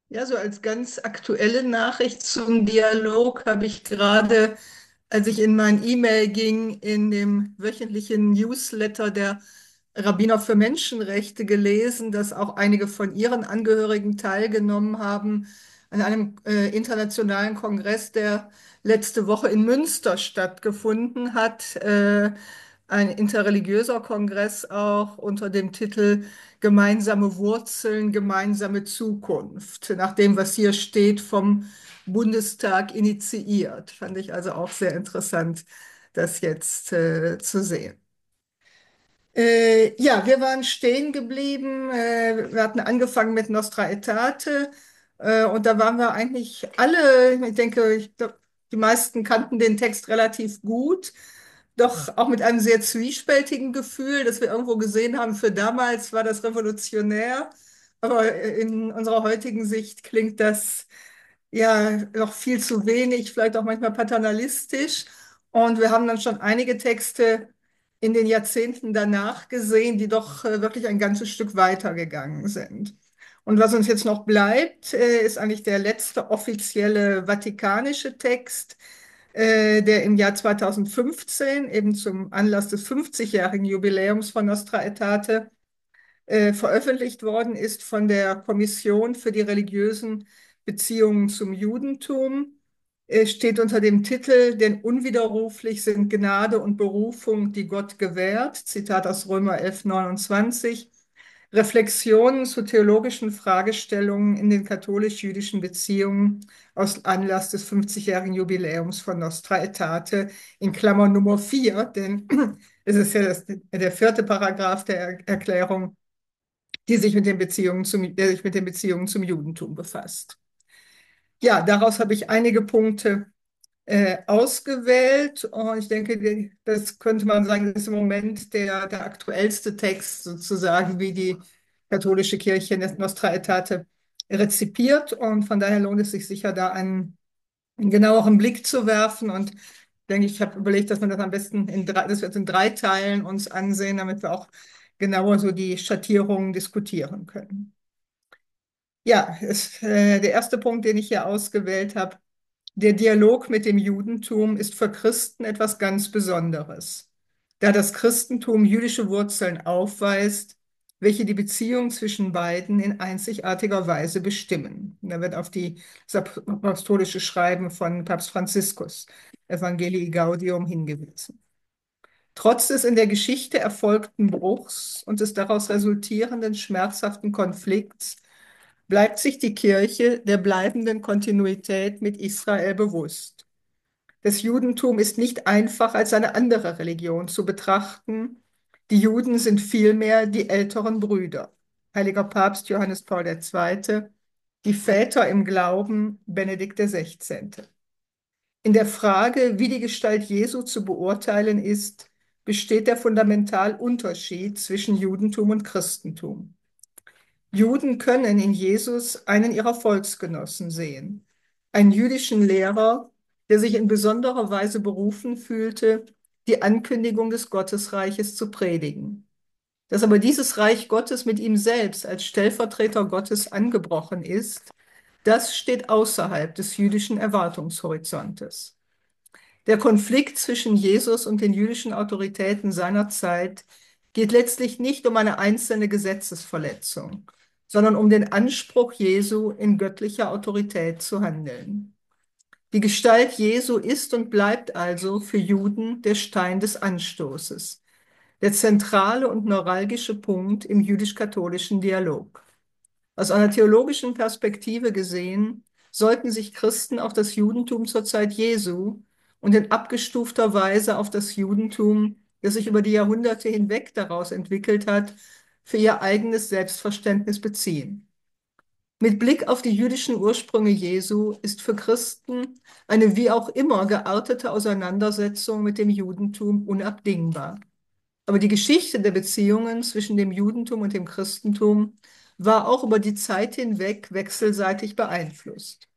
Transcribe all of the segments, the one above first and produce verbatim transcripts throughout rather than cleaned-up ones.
Ja, so als ganz aktuelle Nachricht zum Dialog habe ich gerade, als ich in mein E-Mail ging, in dem wöchentlichen Newsletter der Rabbiner für Menschenrechte gelesen, dass auch einige von ihren Angehörigen teilgenommen haben an einem äh, internationalen Kongress, der letzte Woche in Münster stattgefunden hat. Äh, ein interreligiöser Kongress auch unter dem Titel Gemeinsame Wurzeln, gemeinsame Zukunft, nach dem, was hier steht, vom Bundestag initiiert. Fand ich also auch sehr interessant, das jetzt äh, zu sehen. Äh, ja, wir waren stehen geblieben. Äh, wir hatten angefangen mit Nostra Aetate. Äh, und da waren wir eigentlich alle, ich denke, ich glaub, die meisten kannten den Text relativ gut, doch auch mit einem sehr zwiespältigen Gefühl, dass wir irgendwo gesehen haben, für damals war das revolutionär. Aber in unserer heutigen Sicht klingt das ja noch viel zu wenig, vielleicht auch manchmal paternalistisch. Und wir haben dann schon einige Texte in den Jahrzehnten danach gesehen, die doch äh, wirklich ein ganzes Stück weiter gegangen sind. Und was uns jetzt noch bleibt, äh, ist eigentlich der letzte offizielle vatikanische Text, äh, der im Jahr zweitausendfünfzehn, eben zum Anlass des fünfzigjährigen Jubiläums von Nostra Aetate, äh, veröffentlicht worden ist von der Kommission für die religiösen Beziehungen zum Judentum. äh, steht unter dem Titel: Denn unwiderruflich sind Gnade und Berufung, die Gott gewährt. Zitat aus Römer elf, neunundzwanzig. Reflexionen zu theologischen Fragestellungen in den katholisch-jüdischen Beziehungen aus Anlass des fünfzigjährigen Jubiläums von Nostra Aetate, in Klammer Nummer vier, denn es ist ja das, der vierte Paragraph der er Erklärung, die sich mit den Beziehungen zum, der sich mit den Beziehungen zum Judentum befasst. Ja, daraus habe ich einige Punkte äh, ausgewählt, und ich denke, die- das könnte man sagen, das ist im Moment der, der aktuellste Text sozusagen, wie die katholische Kirche Nostra Aetate rezipiert, und von daher lohnt es sich sicher, da einen, einen genaueren Blick zu werfen. Und ich denke, ich habe überlegt, dass man das am besten in drei, dass wir es in drei Teilen uns ansehen, damit wir auch genauer so die Schattierungen diskutieren können. Ja, es, äh, der erste Punkt, den ich hier ausgewählt habe: Der Dialog mit dem Judentum ist für Christen etwas ganz Besonderes, da das Christentum jüdische Wurzeln aufweist, welche die Beziehung zwischen beiden in einzigartiger Weise bestimmen. Und da wird auf die, das apostolische Schreiben von Papst Franziskus, Evangelii Gaudium, hingewiesen. Trotz des in der Geschichte erfolgten Bruchs und des daraus resultierenden schmerzhaften Konflikts bleibt sich die Kirche der bleibenden Kontinuität mit Israel bewusst. Das Judentum ist nicht einfach als eine andere Religion zu betrachten. Die Juden sind vielmehr die älteren Brüder. Heiliger Papst Johannes Paul der Zweite, die Väter im Glauben Benedikt der Sechzehnte. In der Frage, wie die Gestalt Jesu zu beurteilen ist, besteht der Fundamentalunterschied zwischen Judentum und Christentum. Juden können in Jesus einen ihrer Volksgenossen sehen, einen jüdischen Lehrer, der sich in besonderer Weise berufen fühlte, die Ankündigung des Gottesreiches zu predigen. Dass aber dieses Reich Gottes mit ihm selbst als Stellvertreter Gottes angebrochen ist, das steht außerhalb des jüdischen Erwartungshorizontes. Der Konflikt zwischen Jesus und den jüdischen Autoritäten seiner Zeit geht letztlich nicht um eine einzelne Gesetzesverletzung, sondern um den Anspruch Jesu, in göttlicher Autorität zu handeln. Die Gestalt Jesu ist und bleibt also für Juden der Stein des Anstoßes, der zentrale und neuralgische Punkt im jüdisch-katholischen Dialog. Aus einer theologischen Perspektive gesehen, sollten sich Christen auf das Judentum zur Zeit Jesu und in abgestufter Weise auf das Judentum, das sich über die Jahrhunderte hinweg daraus entwickelt hat, für ihr eigenes Selbstverständnis beziehen. Mit Blick auf die jüdischen Ursprünge Jesu ist für Christen eine wie auch immer geartete Auseinandersetzung mit dem Judentum unabdingbar. Aber die Geschichte der Beziehungen zwischen dem Judentum und dem Christentum war auch über die Zeit hinweg wechselseitig beeinflusst.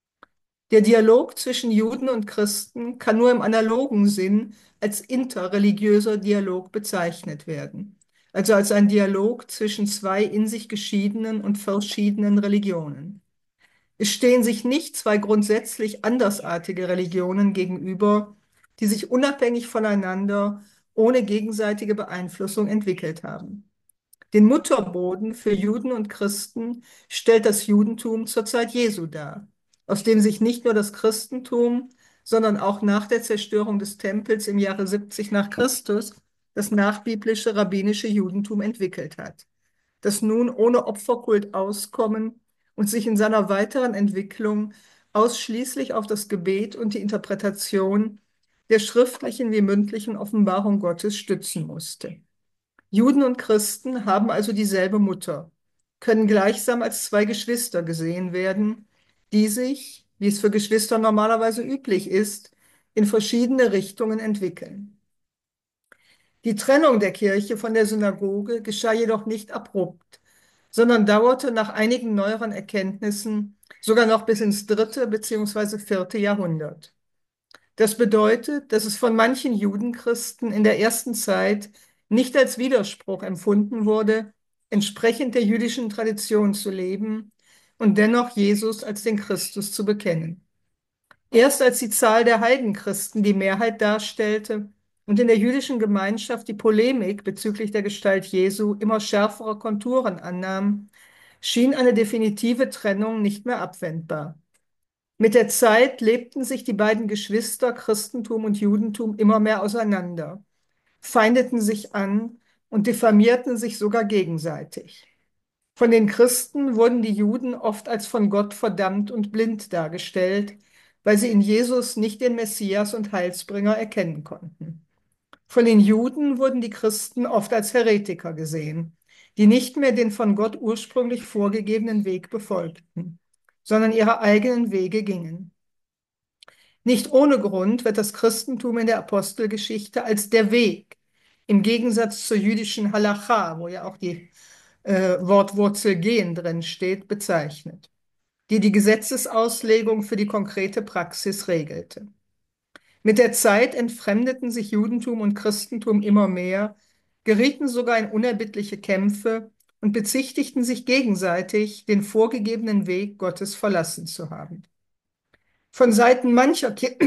Der Dialog zwischen Juden und Christen kann nur im analogen Sinn als interreligiöser Dialog bezeichnet werden, also als ein Dialog zwischen zwei in sich geschiedenen und verschiedenen Religionen. Es stehen sich nicht zwei grundsätzlich andersartige Religionen gegenüber, die sich unabhängig voneinander, ohne gegenseitige Beeinflussung entwickelt haben. Den Mutterboden für Juden und Christen stellt das Judentum zur Zeit Jesu dar, aus dem sich nicht nur das Christentum, sondern auch nach der Zerstörung des Tempels im Jahre siebzig nach Christus das nachbiblische rabbinische Judentum entwickelt hat, das nun ohne Opferkult auskommen und sich in seiner weiteren Entwicklung ausschließlich auf das Gebet und die Interpretation der schriftlichen wie mündlichen Offenbarung Gottes stützen musste. Juden und Christen haben also dieselbe Mutter, können gleichsam als zwei Geschwister gesehen werden, die sich, wie es für Geschwister normalerweise üblich ist, in verschiedene Richtungen entwickeln. Die Trennung der Kirche von der Synagoge geschah jedoch nicht abrupt, sondern dauerte nach einigen neueren Erkenntnissen sogar noch bis ins dritte bzw. vierte Jahrhundert. Das bedeutet, dass es von manchen Judenchristen in der ersten Zeit nicht als Widerspruch empfunden wurde, entsprechend der jüdischen Tradition zu leben und dennoch Jesus als den Christus zu bekennen. Erst als die Zahl der Heidenchristen die Mehrheit darstellte und in der jüdischen Gemeinschaft die Polemik bezüglich der Gestalt Jesu immer schärfere Konturen annahm, schien eine definitive Trennung nicht mehr abwendbar. Mit der Zeit lebten sich die beiden Geschwister Christentum und Judentum immer mehr auseinander, feindeten sich an und diffamierten sich sogar gegenseitig. Von den Christen wurden die Juden oft als von Gott verdammt und blind dargestellt, weil sie in Jesus nicht den Messias und Heilsbringer erkennen konnten. Von den Juden wurden die Christen oft als Heretiker gesehen, die nicht mehr den von Gott ursprünglich vorgegebenen Weg befolgten, sondern ihre eigenen Wege gingen. Nicht ohne Grund wird das Christentum in der Apostelgeschichte als der Weg, im Gegensatz zur jüdischen Halacha, wo ja auch die äh, Wortwurzel gehen drin steht, bezeichnet, die die Gesetzesauslegung für die konkrete Praxis regelte. Mit der Zeit entfremdeten sich Judentum und Christentum immer mehr, gerieten sogar in unerbittliche Kämpfe und bezichtigten sich gegenseitig, den vorgegebenen Weg Gottes verlassen zu haben. Von Seiten mancher Ki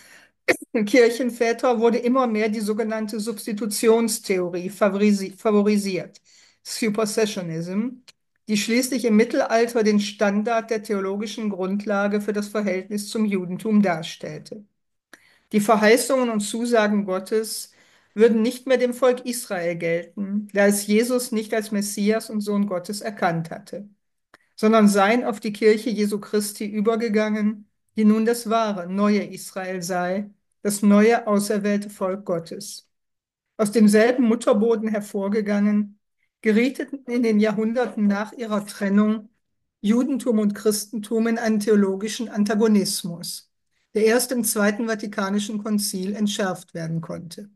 Kirchenväter wurde immer mehr die sogenannte Substitutionstheorie favorisi favorisiert, Supersessionism, die schließlich im Mittelalter den Standard der theologischen Grundlage für das Verhältnis zum Judentum darstellte. Die Verheißungen und Zusagen Gottes würden nicht mehr dem Volk Israel gelten, da es Jesus nicht als Messias und Sohn Gottes erkannt hatte, sondern seien auf die Kirche Jesu Christi übergegangen, die nun das wahre, neue Israel sei, das neue auserwählte Volk Gottes. Aus demselben Mutterboden hervorgegangen, gerieten in den Jahrhunderten nach ihrer Trennung Judentum und Christentum in einen theologischen Antagonismus, der erst im Zweiten Vatikanischen Konzil entschärft werden konnte.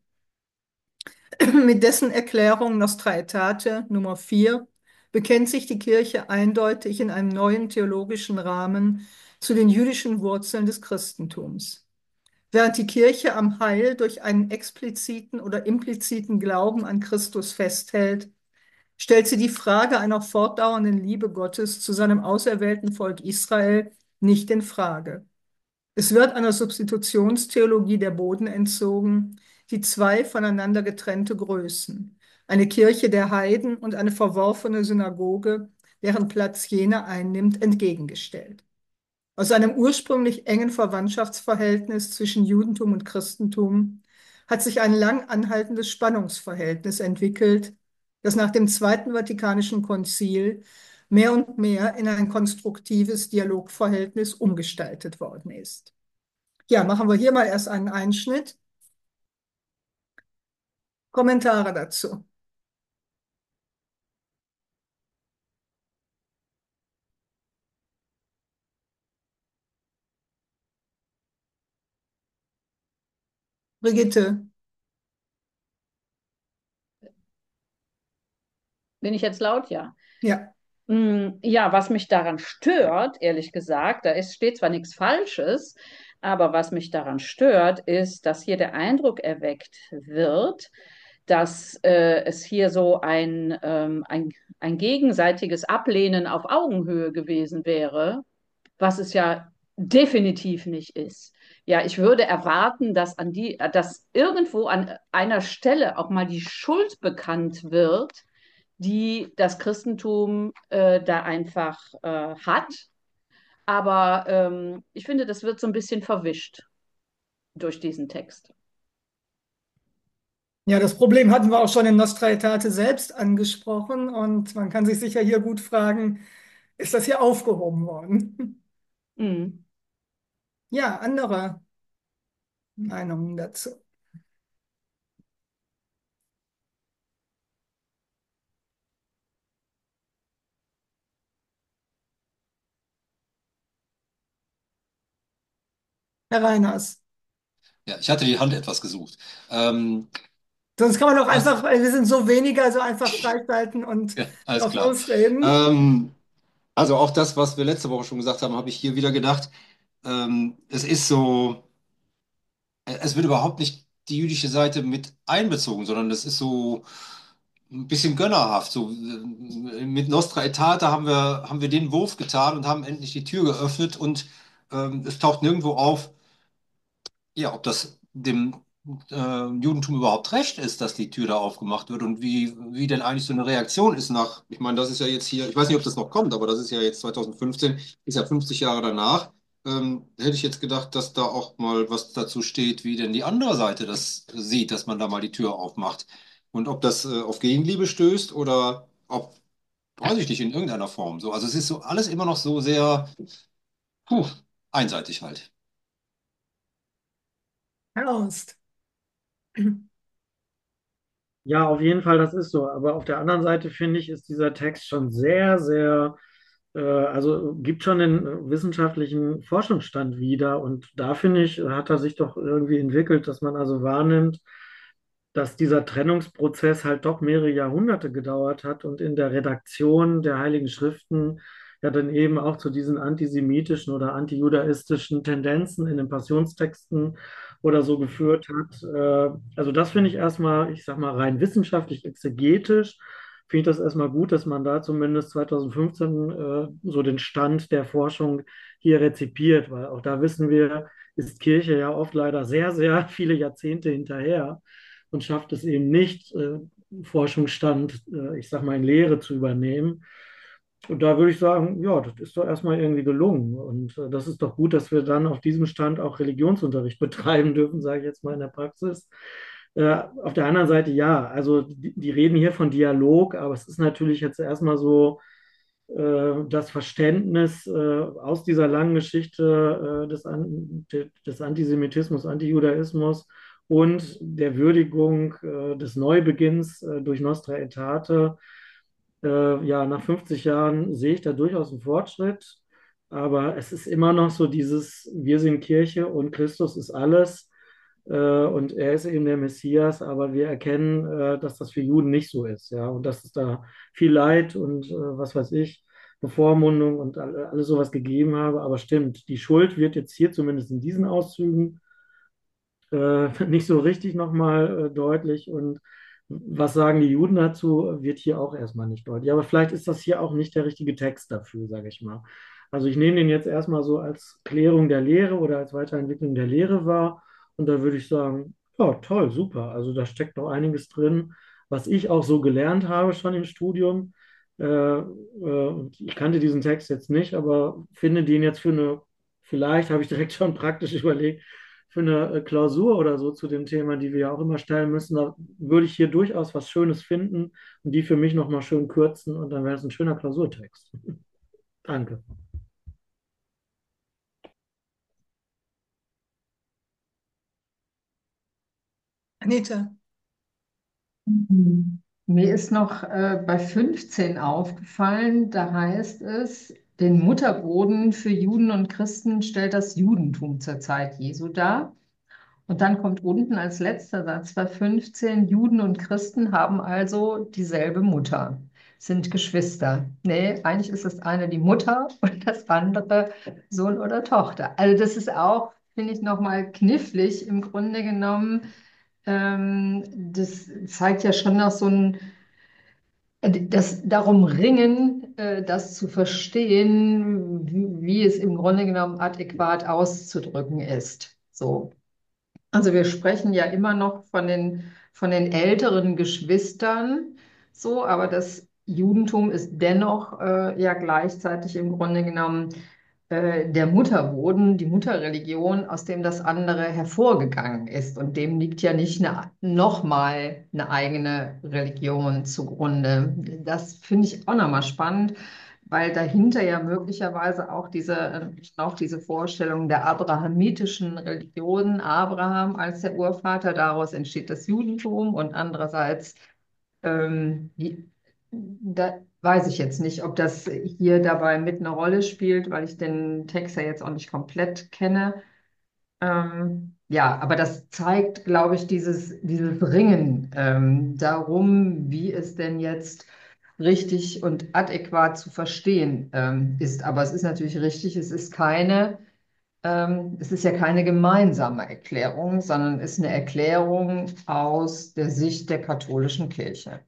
Mit dessen Erklärung Nostra Aetate Nummer vier bekennt sich die Kirche eindeutig in einem neuen theologischen Rahmen zu den jüdischen Wurzeln des Christentums. Während die Kirche am Heil durch einen expliziten oder impliziten Glauben an Christus festhält, stellt sie die Frage einer fortdauernden Liebe Gottes zu seinem auserwählten Volk Israel nicht in Frage. Es wird einer Substitutionstheologie der Boden entzogen, die zwei voneinander getrennte Größen, eine Kirche der Heiden und eine verworfene Synagoge, deren Platz jene einnimmt, entgegengestellt. Aus einem ursprünglich engen Verwandtschaftsverhältnis zwischen Judentum und Christentum hat sich ein lang anhaltendes Spannungsverhältnis entwickelt, das nach dem Zweiten Vatikanischen Konzil mehr und mehr in ein konstruktives Dialogverhältnis umgestaltet worden ist. Ja, machen wir hier mal erst einen Einschnitt. Kommentare dazu. Brigitte, Bin ich jetzt laut? Ja. ja, Mm, Ja, was mich daran stört, ehrlich gesagt, da ist, steht zwar nichts Falsches, aber was mich daran stört, ist, dass hier der Eindruck erweckt wird, dass äh, es hier so ein, ähm, ein, ein gegenseitiges Ablehnen auf Augenhöhe gewesen wäre was es ja definitiv nicht ist. Ja, ich würde erwarten, dass an die, dass irgendwo an einer Stelle auch mal die Schuld bekannt wird, die das Christentum äh, da einfach äh, hat. Aber ähm, ich finde, das wird so ein bisschen verwischt durch diesen Text. Ja, das Problem hatten wir auch schon in Nostra Aetate selbst angesprochen und man kann sich sicher hier gut fragen, ist das hier aufgehoben worden? Mhm. Ja, andere Meinungen dazu. Herr Reiners. Ja, ich hatte die Hand etwas gesucht. Ähm, Sonst kann man doch was, einfach, weil wir sind so weniger, also einfach freischalten und ja, alles drauf klar. losreden. Ähm, also auch das, was wir letzte Woche schon gesagt haben, habe ich hier wieder gedacht. Ähm, es ist so, es wird überhaupt nicht die jüdische Seite mit einbezogen, sondern es ist so ein bisschen gönnerhaft. So, äh, mit Nostra Aetate haben wir, haben wir den Wurf getan und haben endlich die Tür geöffnet und ähm, es taucht nirgendwo auf, ja, ob das dem äh, Judentum überhaupt recht ist, dass die Tür da aufgemacht wird und wie, wie denn eigentlich so eine Reaktion ist nach, ich meine, das ist ja jetzt hier, ich weiß nicht, ob das noch kommt, aber das ist ja jetzt zwanzig fünfzehn, ist ja fünfzig Jahre danach. Ähm, hätte ich jetzt gedacht, dass da auch mal was dazu steht, wie denn die andere Seite das sieht, dass man da mal die Tür aufmacht. Und ob das äh, auf Gegenliebe stößt oder ob, weiß ich nicht, in irgendeiner Form so. Also es ist so alles immer noch so sehr, puh, einseitig halt. Herr Aust. Ja, auf jeden Fall, das ist so. Aber auf der anderen Seite finde ich, ist dieser Text schon sehr, sehr, äh, also gibt schon den äh, wissenschaftlichen Forschungsstand wieder. Und da finde ich, hat er sich doch irgendwie entwickelt, dass man also wahrnimmt, dass dieser Trennungsprozess halt doch mehrere Jahrhunderte gedauert hat und in der Redaktion der Heiligen Schriften ja dann eben auch zu diesen antisemitischen oder antijudaistischen Tendenzen in den Passionstexten oder so geführt hat. Äh, Also das finde ich erstmal, ich sag mal, rein wissenschaftlich exegetisch, finde ich das erstmal gut, dass man da zumindest zwanzig fünfzehn äh, so den Stand der Forschung hier rezipiert, weil auch da wissen wir, ist Kirche ja oft leider sehr, sehr viele Jahrzehnte hinterher und schafft es eben nicht, äh, Forschungsstand, äh, ich sag mal, in Lehre zu übernehmen. Und da würde ich sagen, ja, das ist doch erstmal irgendwie gelungen. Und äh, das ist doch gut, dass wir dann auf diesem Stand auch Religionsunterricht betreiben dürfen, sage ich jetzt mal in der Praxis. Äh, auf der anderen Seite, ja, also die, die reden hier von Dialog, aber es ist natürlich jetzt erstmal so, äh, das Verständnis äh, aus dieser langen Geschichte äh, des, An des Antisemitismus, Antijudaismus und der Würdigung äh, des Neubeginns äh, durch Nostra Aetate. Äh, ja, nach fünfzig Jahren sehe ich da durchaus einen Fortschritt, aber es ist immer noch so dieses, wir sind Kirche und Christus ist alles äh, und er ist eben der Messias, aber wir erkennen, äh, dass das für Juden nicht so ist, ja, und dass es da viel Leid und äh, was weiß ich, Bevormundung und all- alles sowas gegeben habe. Aber stimmt, die Schuld wird jetzt hier zumindest in diesen Auszügen äh, nicht so richtig nochmal äh, deutlich. Und was sagen die Juden dazu, wird hier auch erstmal nicht deutlich. Aber vielleicht ist das hier auch nicht der richtige Text dafür, sage ich mal. Also ich nehme den jetzt erstmal so als Klärung der Lehre oder als Weiterentwicklung der Lehre wahr. Und da würde ich sagen, ja, toll, super. Also da steckt noch einiges drin, was ich auch so gelernt habe schon im Studium. Äh, äh, ich kannte diesen Text jetzt nicht, aber finde den jetzt für eine, vielleicht habe ich direkt schon praktisch überlegt, für eine äh, Klausur oder so zu dem Thema, die wir ja auch immer stellen müssen, da würde ich hier durchaus was Schönes finden und die für mich nochmal schön kürzen und dann wäre es ein schöner Klausurtext. Danke. Anita. Mhm. Mir ist noch äh, bei fünfzehn aufgefallen, da heißt es, den Mutterboden für Juden und Christen stellt das Judentum zur Zeit Jesu dar. Und dann kommt unten als letzter Satz bei fünfzehn, Juden und Christen haben also dieselbe Mutter, sind Geschwister. Nee, eigentlich ist das eine die Mutter und das andere Sohn oder Tochter. Also das ist auch, finde ich, nochmal knifflig im Grunde genommen. Ähm, das zeigt ja schon noch so ein das darum ringen, äh, das zu verstehen, wie, wie es im Grunde genommen adäquat auszudrücken ist. So. Also wir sprechen ja immer noch von den, von den älteren Geschwistern, so, aber das Judentum ist dennoch äh, ja gleichzeitig im Grunde genommen äh, der Mutterboden, die Mutterreligion, aus dem das andere hervorgegangen ist. Und dem liegt ja nicht eine, nochmal eine eigene Religion zugrunde. Das finde ich auch nochmal spannend, weil dahinter ja möglicherweise auch diese, äh, auch diese Vorstellung der abrahamitischen Religion, Abraham als der Urvater, daraus entsteht das Judentum und andererseits, ähm, die, da weiß ich jetzt nicht, ob das hier dabei mit eine Rolle spielt, weil ich den Text ja jetzt auch nicht komplett kenne. Ähm, ja, aber das zeigt, glaube ich, dieses, dieses Ringen ähm, darum, wie es denn jetzt richtig und adäquat zu verstehen ähm, ist. Aber es ist natürlich richtig, es ist keine, ähm, es ist ja keine gemeinsame Erklärung, sondern es ist eine Erklärung aus der Sicht der katholischen Kirche.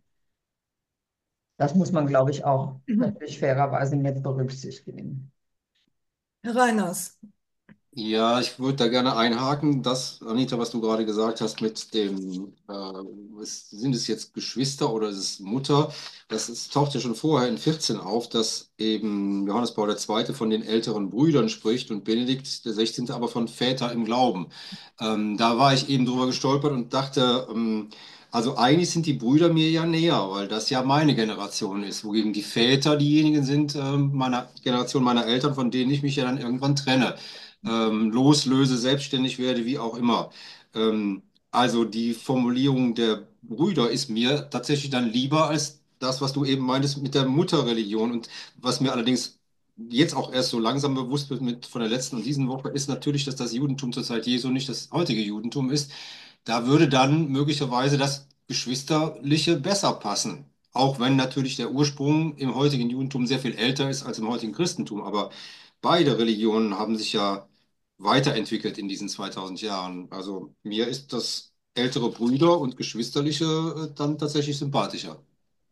Das muss man, glaube ich, auch Mhm. natürlich fairerweise mit berücksichtigen. Herr Reiners. Ja, ich würde da gerne einhaken, das, Anita, was du gerade gesagt hast mit dem, äh, was, sind es jetzt Geschwister oder ist es Mutter? Das ist, taucht ja schon vorher in vierzehn auf, dass eben Johannes Paul der Zweite von den älteren Brüdern spricht und Benedikt der Sechzehnte aber von Väter im Glauben. Ähm, da war ich eben drüber gestolpert und dachte, ähm, also eigentlich sind die Brüder mir ja näher, weil das ja meine Generation ist, wogegen die Väter diejenigen sind, ähm, meiner Generation meiner Eltern, von denen ich mich ja dann irgendwann trenne, ähm, loslöse, selbstständig werde, wie auch immer. Ähm, also die Formulierung der Brüder ist mir tatsächlich dann lieber als das, was du eben meintest mit der Mutterreligion. Und was mir allerdings jetzt auch erst so langsam bewusst wird mit von der letzten und diesen Woche, ist natürlich, dass das Judentum zur Zeit Jesu nicht das heutige Judentum ist. Da würde dann möglicherweise das Geschwisterliche besser passen. Auch wenn natürlich der Ursprung im heutigen Judentum sehr viel älter ist als im heutigen Christentum. Aber beide Religionen haben sich ja weiterentwickelt in diesen zweitausend Jahren. Also mir ist das ältere Brüder und Geschwisterliche äh, dann tatsächlich sympathischer.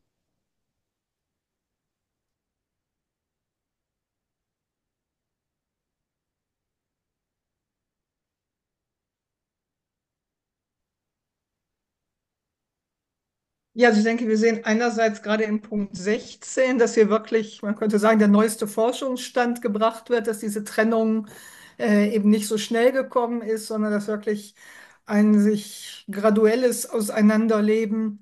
Ja, also ich denke, wir sehen einerseits gerade in Punkt sechzehn, dass hier wirklich, man könnte sagen, der neueste Forschungsstand gebracht wird, dass diese Trennung äh, eben nicht so schnell gekommen ist, sondern dass wirklich ein sich graduelles Auseinanderleben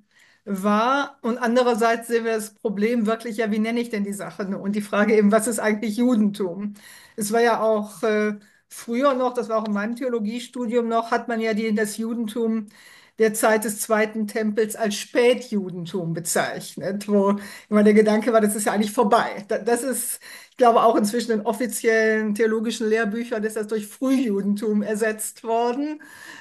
war. Und andererseits sehen wir das Problem wirklich, ja, wie nenne ich denn die Sache? Und die Frage eben, was ist eigentlich Judentum? Es war ja auch äh, früher noch, das war auch in meinem Theologiestudium noch, hat man ja die, das Judentum der Zeit des Zweiten Tempels als Spätjudentum bezeichnet, wo immer der Gedanke war, das ist ja eigentlich vorbei. Da- Das ist, ich glaube, auch inzwischen in offiziellen theologischen Lehrbüchern ist das durch Frühjudentum ersetzt worden,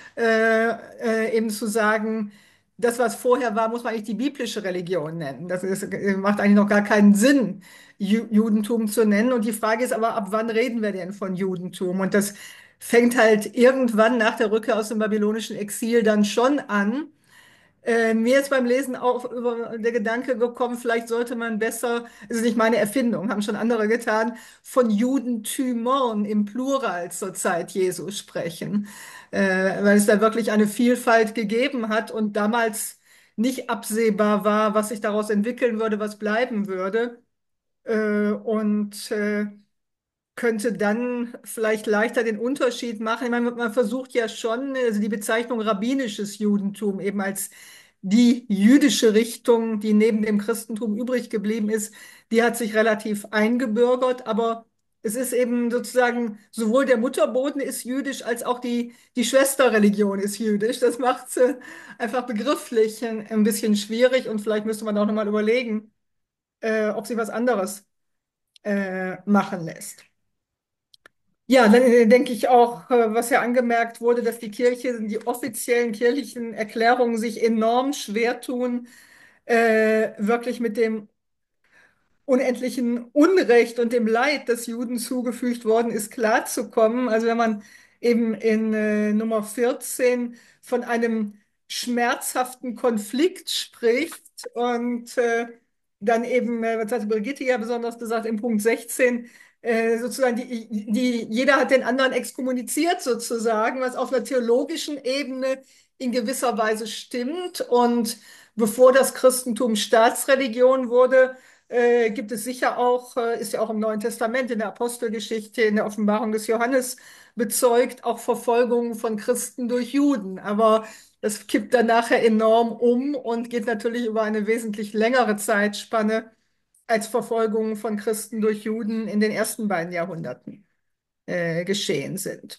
äh, äh, eben zu sagen, das, was vorher war, muss man eigentlich die biblische Religion nennen. Das ist, äh, macht eigentlich noch gar keinen Sinn, Ju Judentum zu nennen. Und die Frage ist aber, ab wann reden wir denn von Judentum? Und das fängt halt irgendwann nach der Rückkehr aus dem babylonischen Exil dann schon an. Äh, mir ist beim Lesen auch über der Gedanke gekommen, vielleicht sollte man besser, es ist nicht meine Erfindung, haben schon andere getan, von Judentümern im Plural zur Zeit Jesu sprechen, äh, weil es da wirklich eine Vielfalt gegeben hat und damals nicht absehbar war, was sich daraus entwickeln würde, was bleiben würde. Äh, und äh, könnte dann vielleicht leichter den Unterschied machen. Ich meine, man versucht ja schon, also die Bezeichnung rabbinisches Judentum eben als die jüdische Richtung, die neben dem Christentum übrig geblieben ist, die hat sich relativ eingebürgert, aber es ist eben sozusagen, sowohl der Mutterboden ist jüdisch, als auch die, die Schwesterreligion ist jüdisch. Das macht es äh, einfach begrifflich ein, ein bisschen schwierig und vielleicht müsste man auch nochmal überlegen, äh, ob sich was anderes äh, machen lässt. Ja, dann äh, denke ich auch, äh, was ja angemerkt wurde, dass die Kirche, die offiziellen kirchlichen Erklärungen sich enorm schwer tun, äh, wirklich mit dem unendlichen Unrecht und dem Leid, das Juden zugefügt worden ist, klarzukommen. Also wenn man eben in äh, Nummer vierzehn von einem schmerzhaften Konflikt spricht und äh, dann eben, äh, was hat Brigitte ja besonders gesagt, im Punkt sechzehn, äh, sozusagen, die, die, jeder hat den anderen exkommuniziert sozusagen, was auf einer theologischen Ebene in gewisser Weise stimmt. Und bevor das Christentum Staatsreligion wurde, äh, gibt es sicher auch, äh, ist ja auch im Neuen Testament, in der Apostelgeschichte, in der Offenbarung des Johannes bezeugt, auch Verfolgung von Christen durch Juden. Aber das kippt dann nachher enorm um und geht natürlich über eine wesentlich längere Zeitspanne als Verfolgungen von Christen durch Juden in den ersten beiden Jahrhunderten äh, geschehen sind.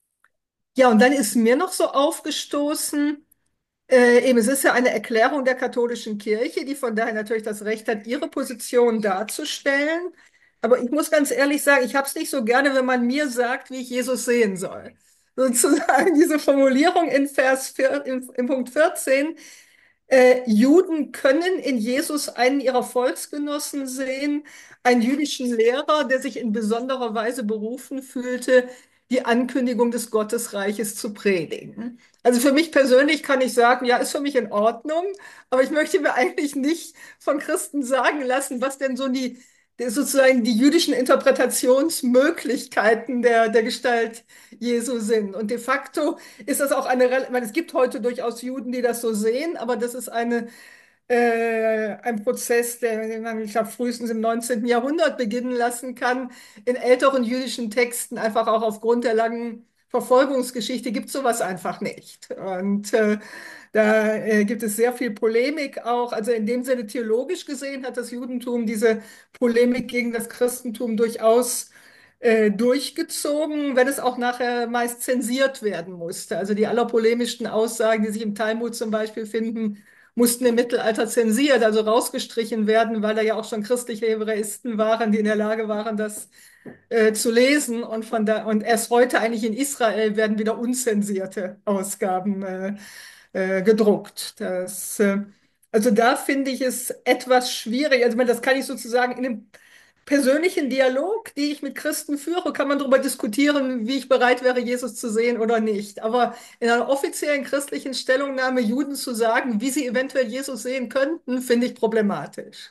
Ja, und dann ist mir noch so aufgestoßen, äh, eben, es ist ja eine Erklärung der katholischen Kirche, die von daher natürlich das Recht hat, ihre Position darzustellen. Aber ich muss ganz ehrlich sagen, ich habe es nicht so gerne, wenn man mir sagt, wie ich Jesus sehen soll. Sozusagen diese Formulierung in Vers vier, im, im Punkt vierzehn, äh, Juden können in Jesus einen ihrer Volksgenossen sehen, einen jüdischen Lehrer, der sich in besonderer Weise berufen fühlte, die Ankündigung des Gottesreiches zu predigen. Also für mich persönlich kann ich sagen, ja, ist für mich in Ordnung, aber ich möchte mir eigentlich nicht von Christen sagen lassen, was denn so die, die sozusagen die jüdischen Interpretationsmöglichkeiten der, der Gestalt Jesu sind. Und de facto ist das auch eine, Rel- ich meine, es gibt heute durchaus Juden, die das so sehen, aber das ist eine, äh, ein Prozess, der, den man, ich glaube, frühestens im neunzehnten. Jahrhundert beginnen lassen kann. In älteren jüdischen Texten, einfach auch aufgrund der langen Verfolgungsgeschichte, gibt es sowas einfach nicht. Und äh, da äh, gibt es sehr viel Polemik auch. Also in dem Sinne theologisch gesehen hat das Judentum diese Polemik gegen das Christentum durchaus äh, durchgezogen, wenn es auch nachher meist zensiert werden musste. Also die allerpolemischsten Aussagen, die sich im Talmud zum Beispiel finden, mussten im Mittelalter zensiert, also rausgestrichen werden, weil da ja auch schon christliche Hebräisten waren, die in der Lage waren, das äh, zu lesen. Und, von da, und erst heute eigentlich in Israel werden wieder unzensierte Ausgaben äh, äh, gedruckt. Das, äh, also da finde ich es etwas schwierig. Also ich meine, das kann ich sozusagen in einem persönlichen Dialog, die ich mit Christen führe, kann man darüber diskutieren, wie ich bereit wäre, Jesus zu sehen oder nicht. Aber in einer offiziellen christlichen Stellungnahme Juden zu sagen, wie sie eventuell Jesus sehen könnten, finde ich problematisch.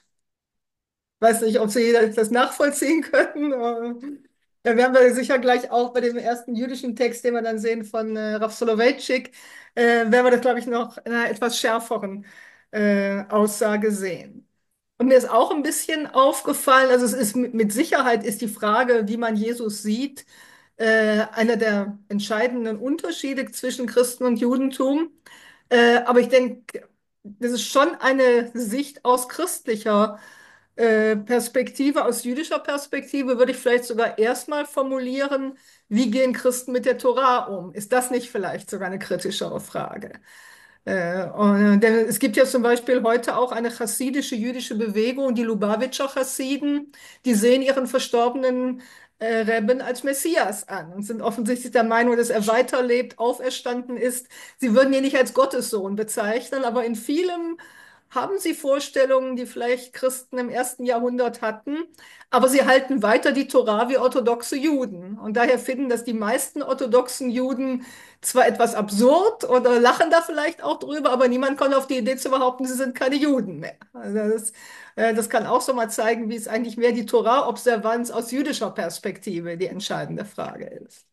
Weiß nicht, ob Sie das nachvollziehen können. aber- Da werden wir sicher gleich auch bei dem ersten jüdischen Text, den wir dann sehen von äh, Rav Soloveitchik, äh, werden wir das, glaube ich, noch in einer etwas schärferen äh, Aussage sehen. Und mir ist auch ein bisschen aufgefallen, also es ist mit mit Sicherheit ist die Frage, wie man Jesus sieht, äh, einer der entscheidenden Unterschiede zwischen Christen und Judentum. Äh, aber ich denke, das ist schon eine Sicht aus christlicher äh, Perspektive, aus jüdischer Perspektive, würde ich vielleicht sogar erstmal formulieren, wie gehen Christen mit der Tora um? Ist das nicht vielleicht sogar eine kritischere Frage? Äh, und, denn es gibt ja zum Beispiel heute auch eine chassidische jüdische Bewegung, die Lubavitcher Chassiden, die sehen ihren verstorbenen äh, Rebben als Messias an und sind offensichtlich der Meinung, dass er weiterlebt, auferstanden ist. Sie würden ihn nicht als Gottessohn bezeichnen, aber in vielem haben sie Vorstellungen, die vielleicht Christen im ersten Jahrhundert hatten, aber sie halten weiter die Tora wie orthodoxe Juden. Und daher finden das die meisten orthodoxen Juden zwar etwas absurd oder lachen da vielleicht auch drüber, aber niemand kommt auf die Idee zu behaupten, sie sind keine Juden mehr. Also das, äh, das kann auch so mal zeigen, wie es eigentlich mehr die Tora-Observanz aus jüdischer Perspektive die entscheidende Frage ist.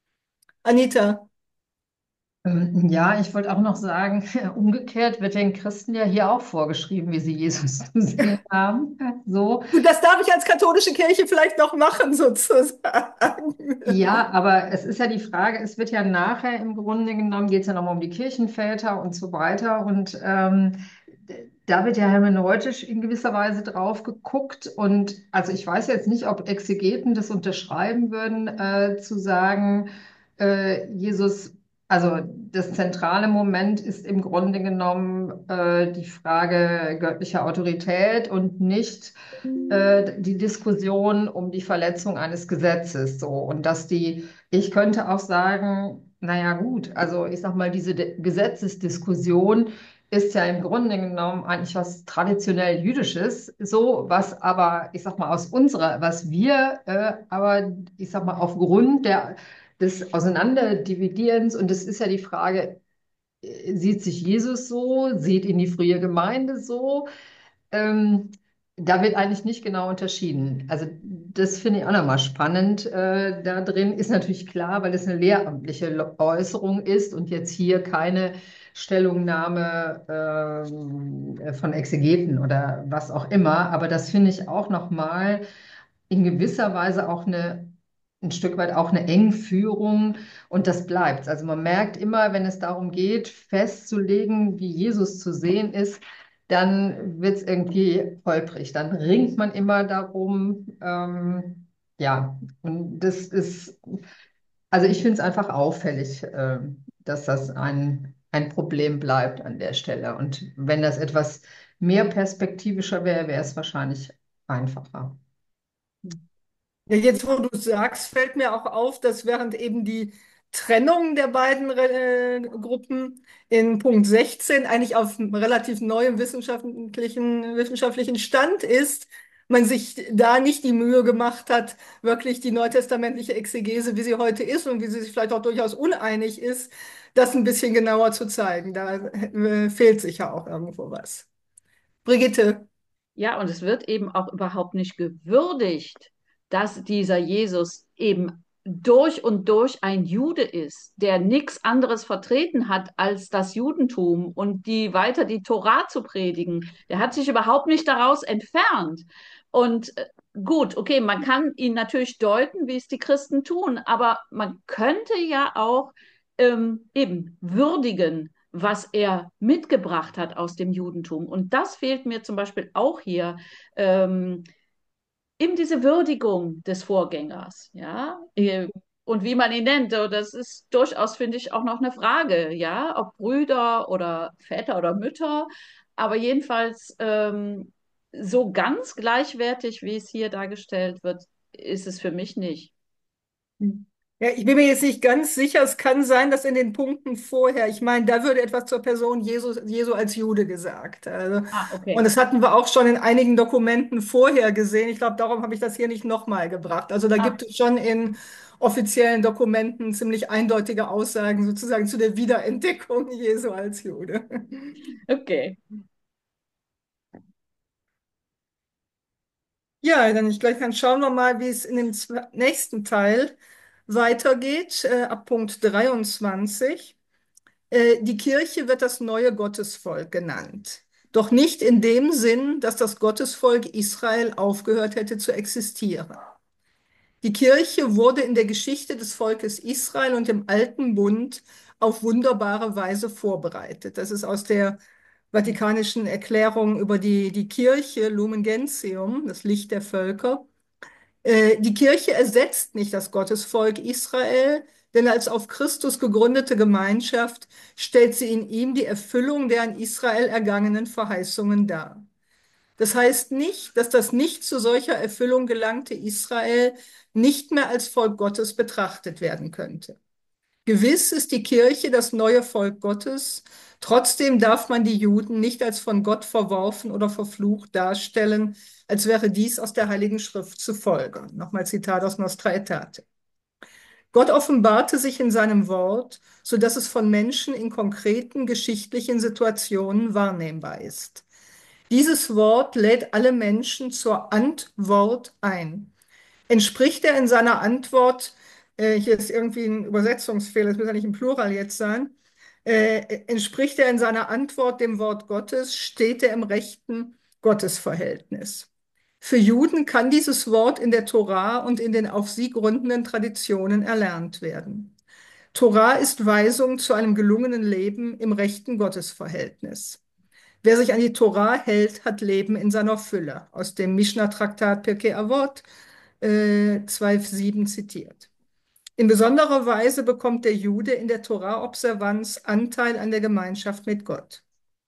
Anita. Ähm, Ja, ich wollte auch noch sagen, umgekehrt wird den Christen ja hier auch vorgeschrieben, wie sie Jesus zu sehen haben. So. Gut, das darf ich als katholische Kirche vielleicht noch machen, sozusagen. Ja, aber es ist ja die Frage, es wird ja nachher im Grunde genommen, geht es ja nochmal um die Kirchenväter und so weiter. Und ähm, da wird ja hermeneutisch in gewisser Weise drauf geguckt. Und also ich weiß jetzt nicht, ob Exegeten das unterschreiben würden, äh, zu sagen, äh, Jesus, also das zentrale Moment ist im Grunde genommen äh, die Frage göttlicher Autorität und nicht äh, die Diskussion um die Verletzung eines Gesetzes. So. Und dass die, ich könnte auch sagen, naja gut, also ich sag mal, diese De Gesetzesdiskussion ist ja im Grunde genommen eigentlich was traditionell Jüdisches, so was aber, ich sag mal, aus unserer, was wir äh, aber, ich sag mal, aufgrund der, des Auseinanderdividierens, und das ist ja die Frage, äh, sieht sich Jesus so, sieht ihn die frühe Gemeinde so, ähm, Da wird eigentlich nicht genau unterschieden. Also das finde ich auch nochmal spannend. Äh, da drin ist natürlich klar, weil es eine lehramtliche Lo- Äußerung ist und jetzt hier keine Stellungnahme ähm, äh, von Exegeten oder was auch immer. Aber das finde ich auch nochmal in gewisser Weise auch eine, ein Stück weit auch eine Engführung und das bleibt. Also man merkt immer, wenn es darum geht, festzulegen, wie Jesus zu sehen ist, dann wird es irgendwie holprig. Dann ringt man immer darum. Ähm, ja, und das ist, also ich finde es einfach auffällig, äh, dass das ein, ein Problem bleibt an der Stelle. Und wenn das etwas mehr perspektivischer wäre, wäre es wahrscheinlich einfacher. Ja, jetzt, wo du sagst, fällt mir auch auf, dass während eben die Trennung der beiden äh, Gruppen in Punkt sechzehn eigentlich auf einem relativ neuem wissenschaftlichen, wissenschaftlichen Stand ist, man sich da nicht die Mühe gemacht hat, wirklich die neutestamentliche Exegese, wie sie heute ist und wie sie sich vielleicht auch durchaus uneinig ist, das ein bisschen genauer zu zeigen. Da äh, fehlt sicher auch irgendwo was. Brigitte. Ja, und es wird eben auch überhaupt nicht gewürdigt, dass dieser Jesus eben durch und durch ein Jude ist, der nichts anderes vertreten hat als das Judentum und die weiter die Tora zu predigen. Der hat sich überhaupt nicht daraus entfernt. Und äh, gut, okay, man kann ihn natürlich deuten, wie es die Christen tun, aber man könnte ja auch ähm, eben würdigen, was er mitgebracht hat aus dem Judentum. Und das fehlt mir zum Beispiel auch hier. Ähm, eben diese Würdigung des Vorgängers, ja, äh, und wie man ihn nennt, so, das ist durchaus, finde ich, auch noch eine Frage, ja, ob Brüder oder Väter oder Mütter, aber jedenfalls ähm, so ganz gleichwertig, wie es hier dargestellt wird, ist es für mich nicht. Ja, ich bin mir jetzt nicht ganz sicher. Es kann sein, dass in den Punkten vorher, ich meine, da würde etwas zur Person Jesus, Jesu als Jude gesagt. Also, Ah, und okay. das hatten wir auch schon in einigen Dokumenten vorher gesehen. Ich glaube, darum habe ich das hier nicht nochmal gebracht. Also da Ah, gibt es schon in offiziellen Dokumenten ziemlich eindeutige Aussagen sozusagen zu der Wiederentdeckung Jesu als Jude. okay. Ja, dann ich gleich dann schauen wir mal, wie es in dem zwe- nächsten Teil weitergeht, äh, ab Punkt dreiundzwanzig. Äh, die Kirche wird das neue Gottesvolk genannt. Doch nicht in dem Sinn, dass das Gottesvolk Israel aufgehört hätte zu existieren. Die Kirche wurde in der Geschichte des Volkes Israel und im Alten Bund auf wunderbare Weise vorbereitet. Das ist aus der Vatikanischen Erklärung über die, die Kirche, Lumen Gentium, das Licht der Völker. Äh, Die Kirche ersetzt nicht das Gottesvolk Israel, denn als auf Christus gegründete Gemeinschaft stellt sie in ihm die Erfüllung der an Israel ergangenen Verheißungen dar. Das heißt nicht, dass das nicht zu solcher Erfüllung gelangte Israel nicht mehr als Volk Gottes betrachtet werden könnte. Gewiss ist die Kirche das neue Volk Gottes, trotzdem darf man die Juden nicht als von Gott verworfen oder verflucht darstellen, als wäre dies aus der Heiligen Schrift zu folgern. Nochmal Zitat aus Nostra Aetate. Gott offenbarte sich in seinem Wort, so dass es von Menschen in konkreten geschichtlichen Situationen wahrnehmbar ist. Dieses Wort lädt alle Menschen zur Antwort ein. Entspricht er in seiner Antwort, äh, hier ist irgendwie ein Übersetzungsfehler, das muss ja nicht im Plural jetzt sein, äh, entspricht er in seiner Antwort dem Wort Gottes, steht er im rechten Gottesverhältnis. Für Juden kann dieses Wort in der Tora und in den auf sie gründenden Traditionen erlernt werden. Tora ist Weisung zu einem gelungenen Leben im rechten Gottesverhältnis. Wer sich an die Tora hält, hat Leben in seiner Fülle. Aus dem Mishnah-Traktat Pirkei Avot äh, zwei Komma sieben zitiert. In besonderer Weise bekommt der Jude in der Tora-Observanz Anteil an der Gemeinschaft mit Gott.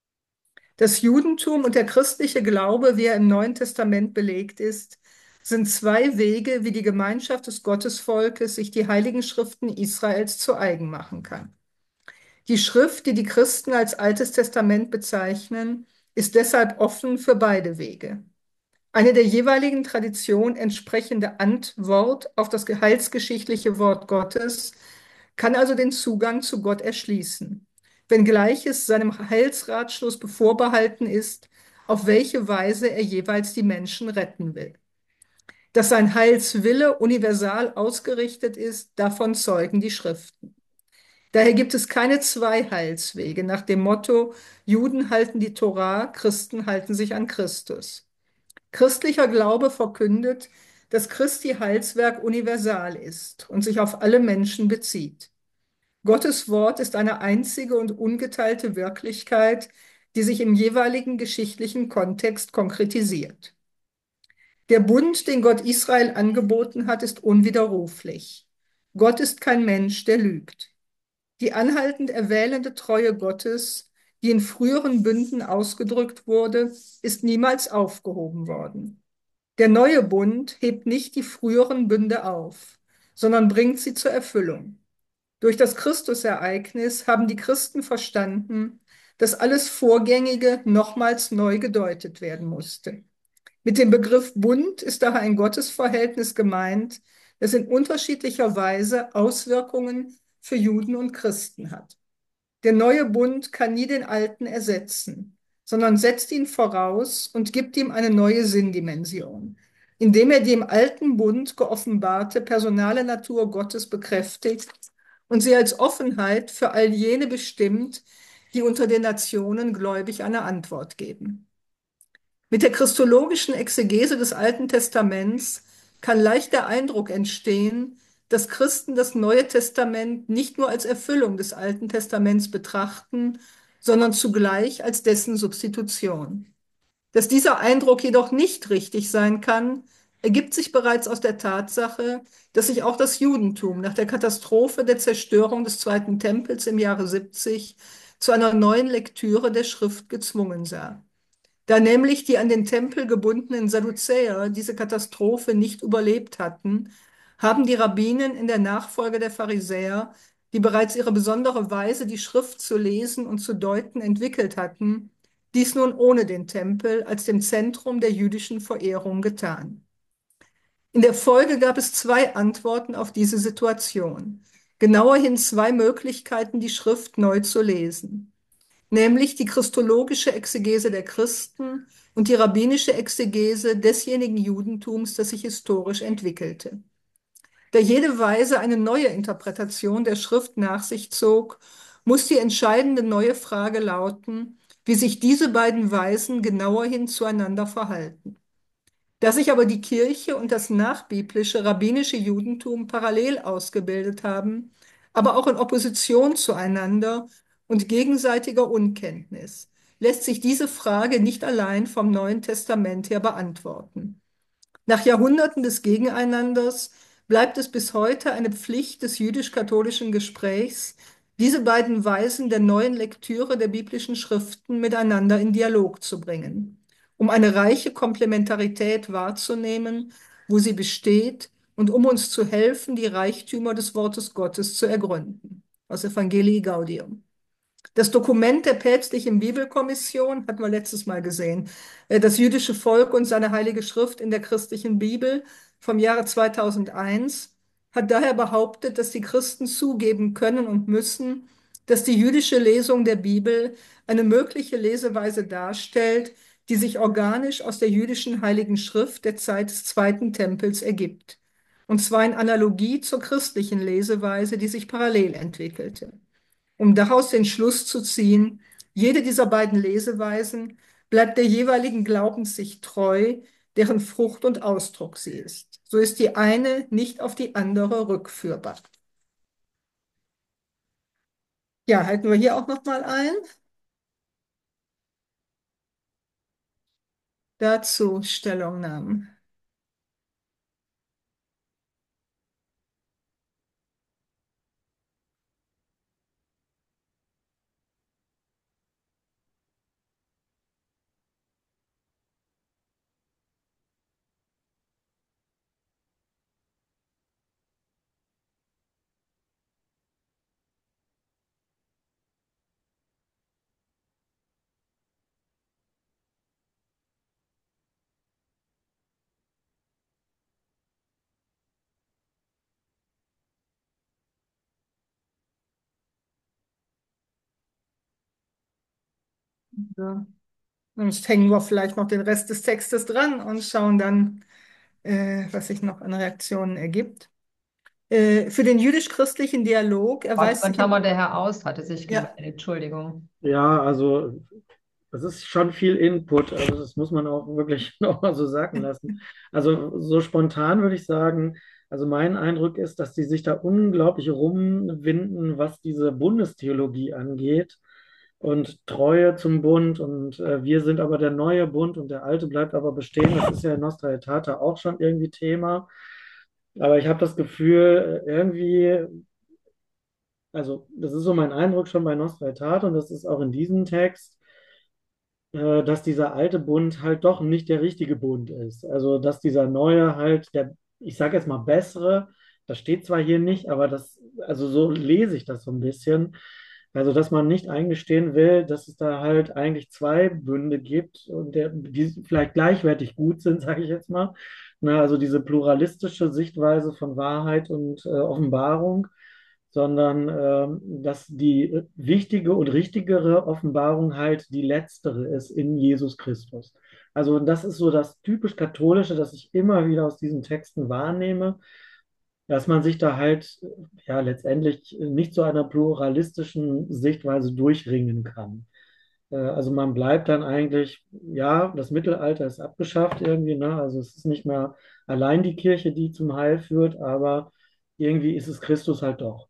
Das Judentum und der christliche Glaube, wie er im Neuen Testament belegt ist, sind zwei Wege, wie die Gemeinschaft des Gottesvolkes sich die heiligen Schriften Israels zu eigen machen kann. Die Schrift, die die Christen als Altes Testament bezeichnen, ist deshalb offen für beide Wege. Eine der jeweiligen Tradition entsprechende Antwort auf das heilsgeschichtliche Wort Gottes kann also den Zugang zu Gott erschließen, wenngleich es seinem Heilsratschluss bevorbehalten ist, auf welche Weise er jeweils die Menschen retten will. Dass sein Heilswille universal ausgerichtet ist, davon zeugen die Schriften. Daher gibt es keine zwei Heilswege nach dem Motto, Juden halten die Tora, Christen halten sich an Christus. Christlicher Glaube verkündet, dass Christi Heilswerk universal ist und sich auf alle Menschen bezieht. Gottes Wort ist eine einzige und ungeteilte Wirklichkeit, die sich im jeweiligen geschichtlichen Kontext konkretisiert. Der Bund, den Gott Israel angeboten hat, ist unwiderruflich. Gott ist kein Mensch, der lügt. Die anhaltend erwählende Treue Gottes, die in früheren Bünden ausgedrückt wurde, ist niemals aufgehoben worden. Der neue Bund hebt nicht die früheren Bünde auf, sondern bringt sie zur Erfüllung. Durch das Christusereignis haben die Christen verstanden, dass alles Vorgängige nochmals neu gedeutet werden musste. Mit dem Begriff Bund ist daher ein Gottesverhältnis gemeint, das in unterschiedlicher Weise Auswirkungen für Juden und Christen hat. Der neue Bund kann nie den alten ersetzen, sondern setzt ihn voraus und gibt ihm eine neue Sinndimension, indem er die im alten Bund geoffenbarte personale Natur Gottes bekräftigt und sie als Offenheit für all jene bestimmt, die unter den Nationen gläubig eine Antwort geben. Mit der christologischen Exegese des Alten Testaments kann leicht der Eindruck entstehen, dass Christen das Neue Testament nicht nur als Erfüllung des Alten Testaments betrachten, sondern zugleich als dessen Substitution. Dass dieser Eindruck jedoch nicht richtig sein kann, ergibt sich bereits aus der Tatsache, dass sich auch das Judentum nach der Katastrophe der Zerstörung des Zweiten Tempels im Jahre siebzig zu einer neuen Lektüre der Schrift gezwungen sah. Da nämlich die an den Tempel gebundenen Sadduzäer diese Katastrophe nicht überlebt hatten, haben die Rabbinen in der Nachfolge der Pharisäer, die bereits ihre besondere Weise, die Schrift zu lesen und zu deuten, entwickelt hatten, dies nun ohne den Tempel als dem Zentrum der jüdischen Verehrung getan. In der Folge gab es zwei Antworten auf diese Situation, genauerhin zwei Möglichkeiten, die Schrift neu zu lesen, nämlich die christologische Exegese der Christen und die rabbinische Exegese desjenigen Judentums, das sich historisch entwickelte. Da jede Weise eine neue Interpretation der Schrift nach sich zog, muss die entscheidende neue Frage lauten, wie sich diese beiden Weisen genauerhin zueinander verhalten. Da sich aber die Kirche und das nachbiblische rabbinische Judentum parallel ausgebildet haben, aber auch in Opposition zueinander und gegenseitiger Unkenntnis, lässt sich diese Frage nicht allein vom Neuen Testament her beantworten. Nach Jahrhunderten des Gegeneinanders bleibt es bis heute eine Pflicht des jüdisch-katholischen Gesprächs, diese beiden Weisen der neuen Lektüre der biblischen Schriften miteinander in Dialog zu bringen, um eine reiche Komplementarität wahrzunehmen, wo sie besteht, und um uns zu helfen, die Reichtümer des Wortes Gottes zu ergründen. Aus Evangelii Gaudium. Das Dokument der päpstlichen Bibelkommission hatten wir letztes Mal gesehen. Äh, Das jüdische Volk und seine Heilige Schrift in der christlichen Bibel vom Jahre zweitausendeins hat daher behauptet, dass die Christen zugeben können und müssen, dass die jüdische Lesung der Bibel eine mögliche Leseweise darstellt, die sich organisch aus der jüdischen Heiligen Schrift der Zeit des Zweiten Tempels ergibt. Und zwar in Analogie zur christlichen Leseweise, die sich parallel entwickelte, um daraus den Schluss zu ziehen, jede dieser beiden Leseweisen bleibt der jeweiligen Glaubenssicht treu, deren Frucht und Ausdruck sie ist. So ist die eine nicht auf die andere rückführbar. Ja, halten wir hier auch noch mal ein. Dazu Stellungnahmen. Ja. Sonst hängen wir vielleicht noch den Rest des Textes dran und schauen dann, äh, was sich noch an Reaktionen ergibt. Äh, für den jüdisch-christlichen Dialog Warte, erweist dann sich schauen im, wir, der Herr Aust hatte sich ja, gemeldet. Entschuldigung. Ja, also das ist schon viel Input, also das muss man auch wirklich nochmal so sacken lassen. Also so spontan würde ich sagen, also mein Eindruck ist, dass die sich da unglaublich rumwinden, was diese Bundestheologie angeht und Treue zum Bund und äh, wir sind aber der neue Bund und der alte bleibt aber bestehen. Das ist ja in Nostra Aetate auch schon irgendwie Thema. Aber ich habe das Gefühl, äh, irgendwie, also das ist so mein Eindruck schon bei Nostra Aetate und das ist auch in diesem Text, äh, dass dieser alte Bund halt doch nicht der richtige Bund ist. Also, dass dieser neue halt der, ich sage jetzt mal bessere, das steht zwar hier nicht, aber das, also so lese ich das so ein bisschen. Also, dass man nicht eingestehen will, dass es da halt eigentlich zwei Bünde gibt und der, die vielleicht gleichwertig gut sind, sage ich jetzt mal. Na, also diese pluralistische Sichtweise von Wahrheit und äh, Offenbarung, sondern ähm, dass die wichtige und richtigere Offenbarung halt die letztere ist in Jesus Christus. Also das ist so das typisch Katholische, das ich immer wieder aus diesen Texten wahrnehme, dass man sich da halt ja letztendlich nicht zu einer pluralistischen Sichtweise durchringen kann. Äh, Also man bleibt dann eigentlich, ja, das Mittelalter ist abgeschafft irgendwie, ne? Also es ist nicht mehr allein die Kirche, die zum Heil führt, aber irgendwie ist es Christus halt doch.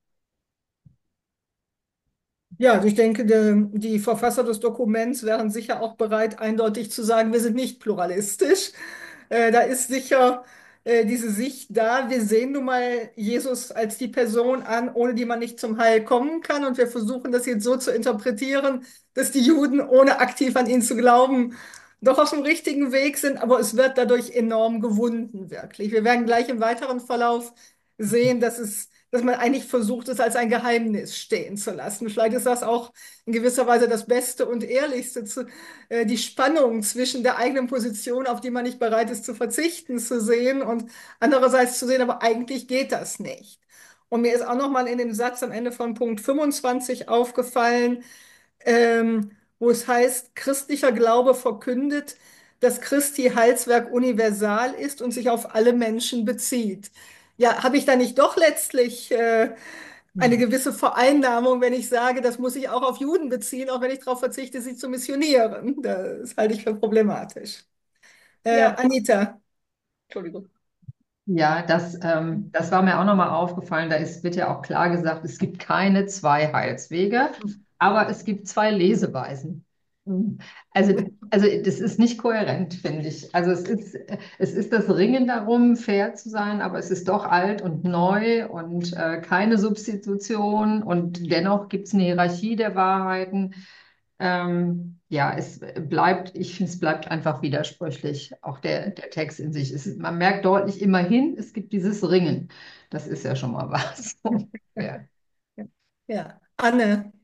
ja, also ich denke, die, die Verfasser des Dokuments wären sicher auch bereit, eindeutig zu sagen, wir sind nicht pluralistisch. Äh, da ist sicher äh, diese Sicht da. Wir sehen nun mal Jesus als die Person an, ohne die man nicht zum Heil kommen kann. Und wir versuchen das jetzt so zu interpretieren, dass die Juden, ohne aktiv an ihn zu glauben, doch auf dem richtigen Weg sind. Aber es wird dadurch enorm gewunden, wirklich. Wir werden gleich im weiteren Verlauf sehen, dass es dass man eigentlich versucht, es als ein Geheimnis stehen zu lassen. Vielleicht ist das auch in gewisser Weise das Beste und Ehrlichste, zu, äh, die Spannung zwischen der eigenen Position, auf die man nicht bereit ist zu verzichten, zu sehen und andererseits zu sehen, aber eigentlich geht das nicht. Und mir ist auch noch mal in dem Satz am Ende von Punkt fünfundzwanzig aufgefallen, ähm, wo es heißt, christlicher Glaube verkündet, dass Christi Heilswerk universal ist und sich auf alle Menschen bezieht. Ja, habe ich da nicht doch letztlich äh, eine gewisse Vereinnahmung, wenn ich sage, das muss ich auch auf Juden beziehen, auch wenn ich darauf verzichte, sie zu missionieren? Das halte ich für problematisch. Äh, Ja, Anita. Entschuldigung. Ja, das, ähm, das war mir auch nochmal aufgefallen. Da ist, wird ja auch klar gesagt, es gibt keine zwei Heilswege, aber es gibt zwei Leseweisen. Mhm. Also, also das ist nicht kohärent, finde ich. Also es ist, es ist das Ringen darum, fair zu sein, aber es ist doch alt und neu und äh, keine Substitution und dennoch gibt es eine Hierarchie der Wahrheiten. Ähm, ja, es bleibt, ich finde, es bleibt einfach widersprüchlich, auch der, der Text in sich. Es ist, man merkt deutlich immerhin, es gibt dieses Ringen. Das ist ja schon mal was. Ja. Ja, Anne.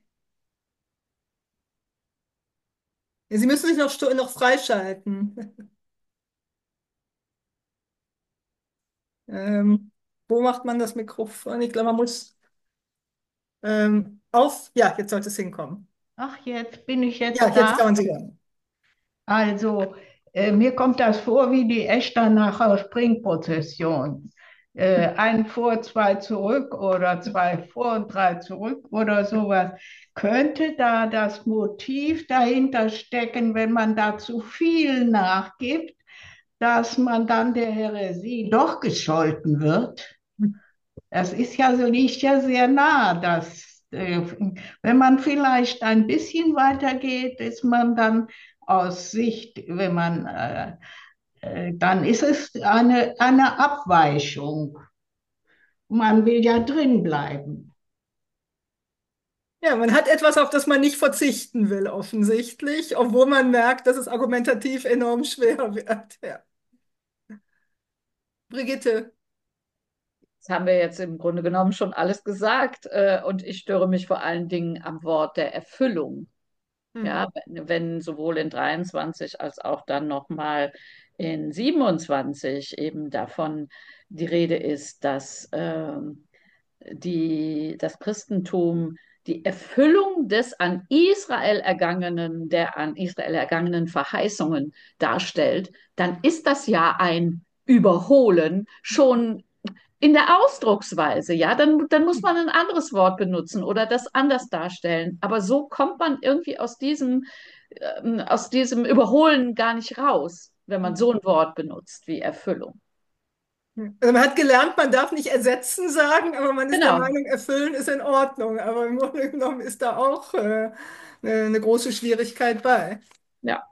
Sie müssen sich noch, stu- noch freischalten. Ähm, wo macht man das Mikrofon? Ich glaube, man muss ähm, auf. Ja, jetzt sollte es hinkommen. Ach, jetzt bin ich Ja, jetzt jetzt da. kann man sie hören. Also, äh, mir kommt das vor wie die Eschternacher Springprozession. Äh, ein vor, zwei zurück oder zwei vor und drei zurück oder sowas. Könnte da das Motiv dahinter stecken, wenn man da zu viel nachgibt, dass man dann der Häresie doch gescholten wird? Das ist ja so, liegt ja sehr nah, dass äh, wenn man vielleicht ein bisschen weiter geht, ist man dann aus Sicht, wenn man äh, äh, dann ist es eine, eine Abweichung. Man will ja drin bleiben. Ja, man hat etwas, auf das man nicht verzichten will, offensichtlich, obwohl man merkt, dass es argumentativ enorm schwer wird. Ja. Brigitte. Das haben wir jetzt im Grunde genommen schon alles gesagt. Äh, und ich störe mich vor allen Dingen am Wort der Erfüllung. Hm. Ja, wenn, wenn sowohl in dreiundzwanzig als auch dann nochmal in siebenundzwanzig eben davon die Rede ist, dass ähm, die, das Christentum die Erfüllung des an Israel ergangenen, der an Israel ergangenen Verheißungen darstellt, dann ist das ja ein Überholen schon in der Ausdrucksweise, ja, dann, dann muss man ein anderes Wort benutzen oder das anders darstellen. Aber so kommt man irgendwie aus diesem, ähm, aus diesem Überholen gar nicht raus, wenn man so ein Wort benutzt wie Erfüllung. Also man hat gelernt, man darf nicht ersetzen sagen, aber man ist der Genau, Meinung, erfüllen ist in Ordnung. Aber im Grunde genommen ist da auch äh, eine, eine große Schwierigkeit bei. ja.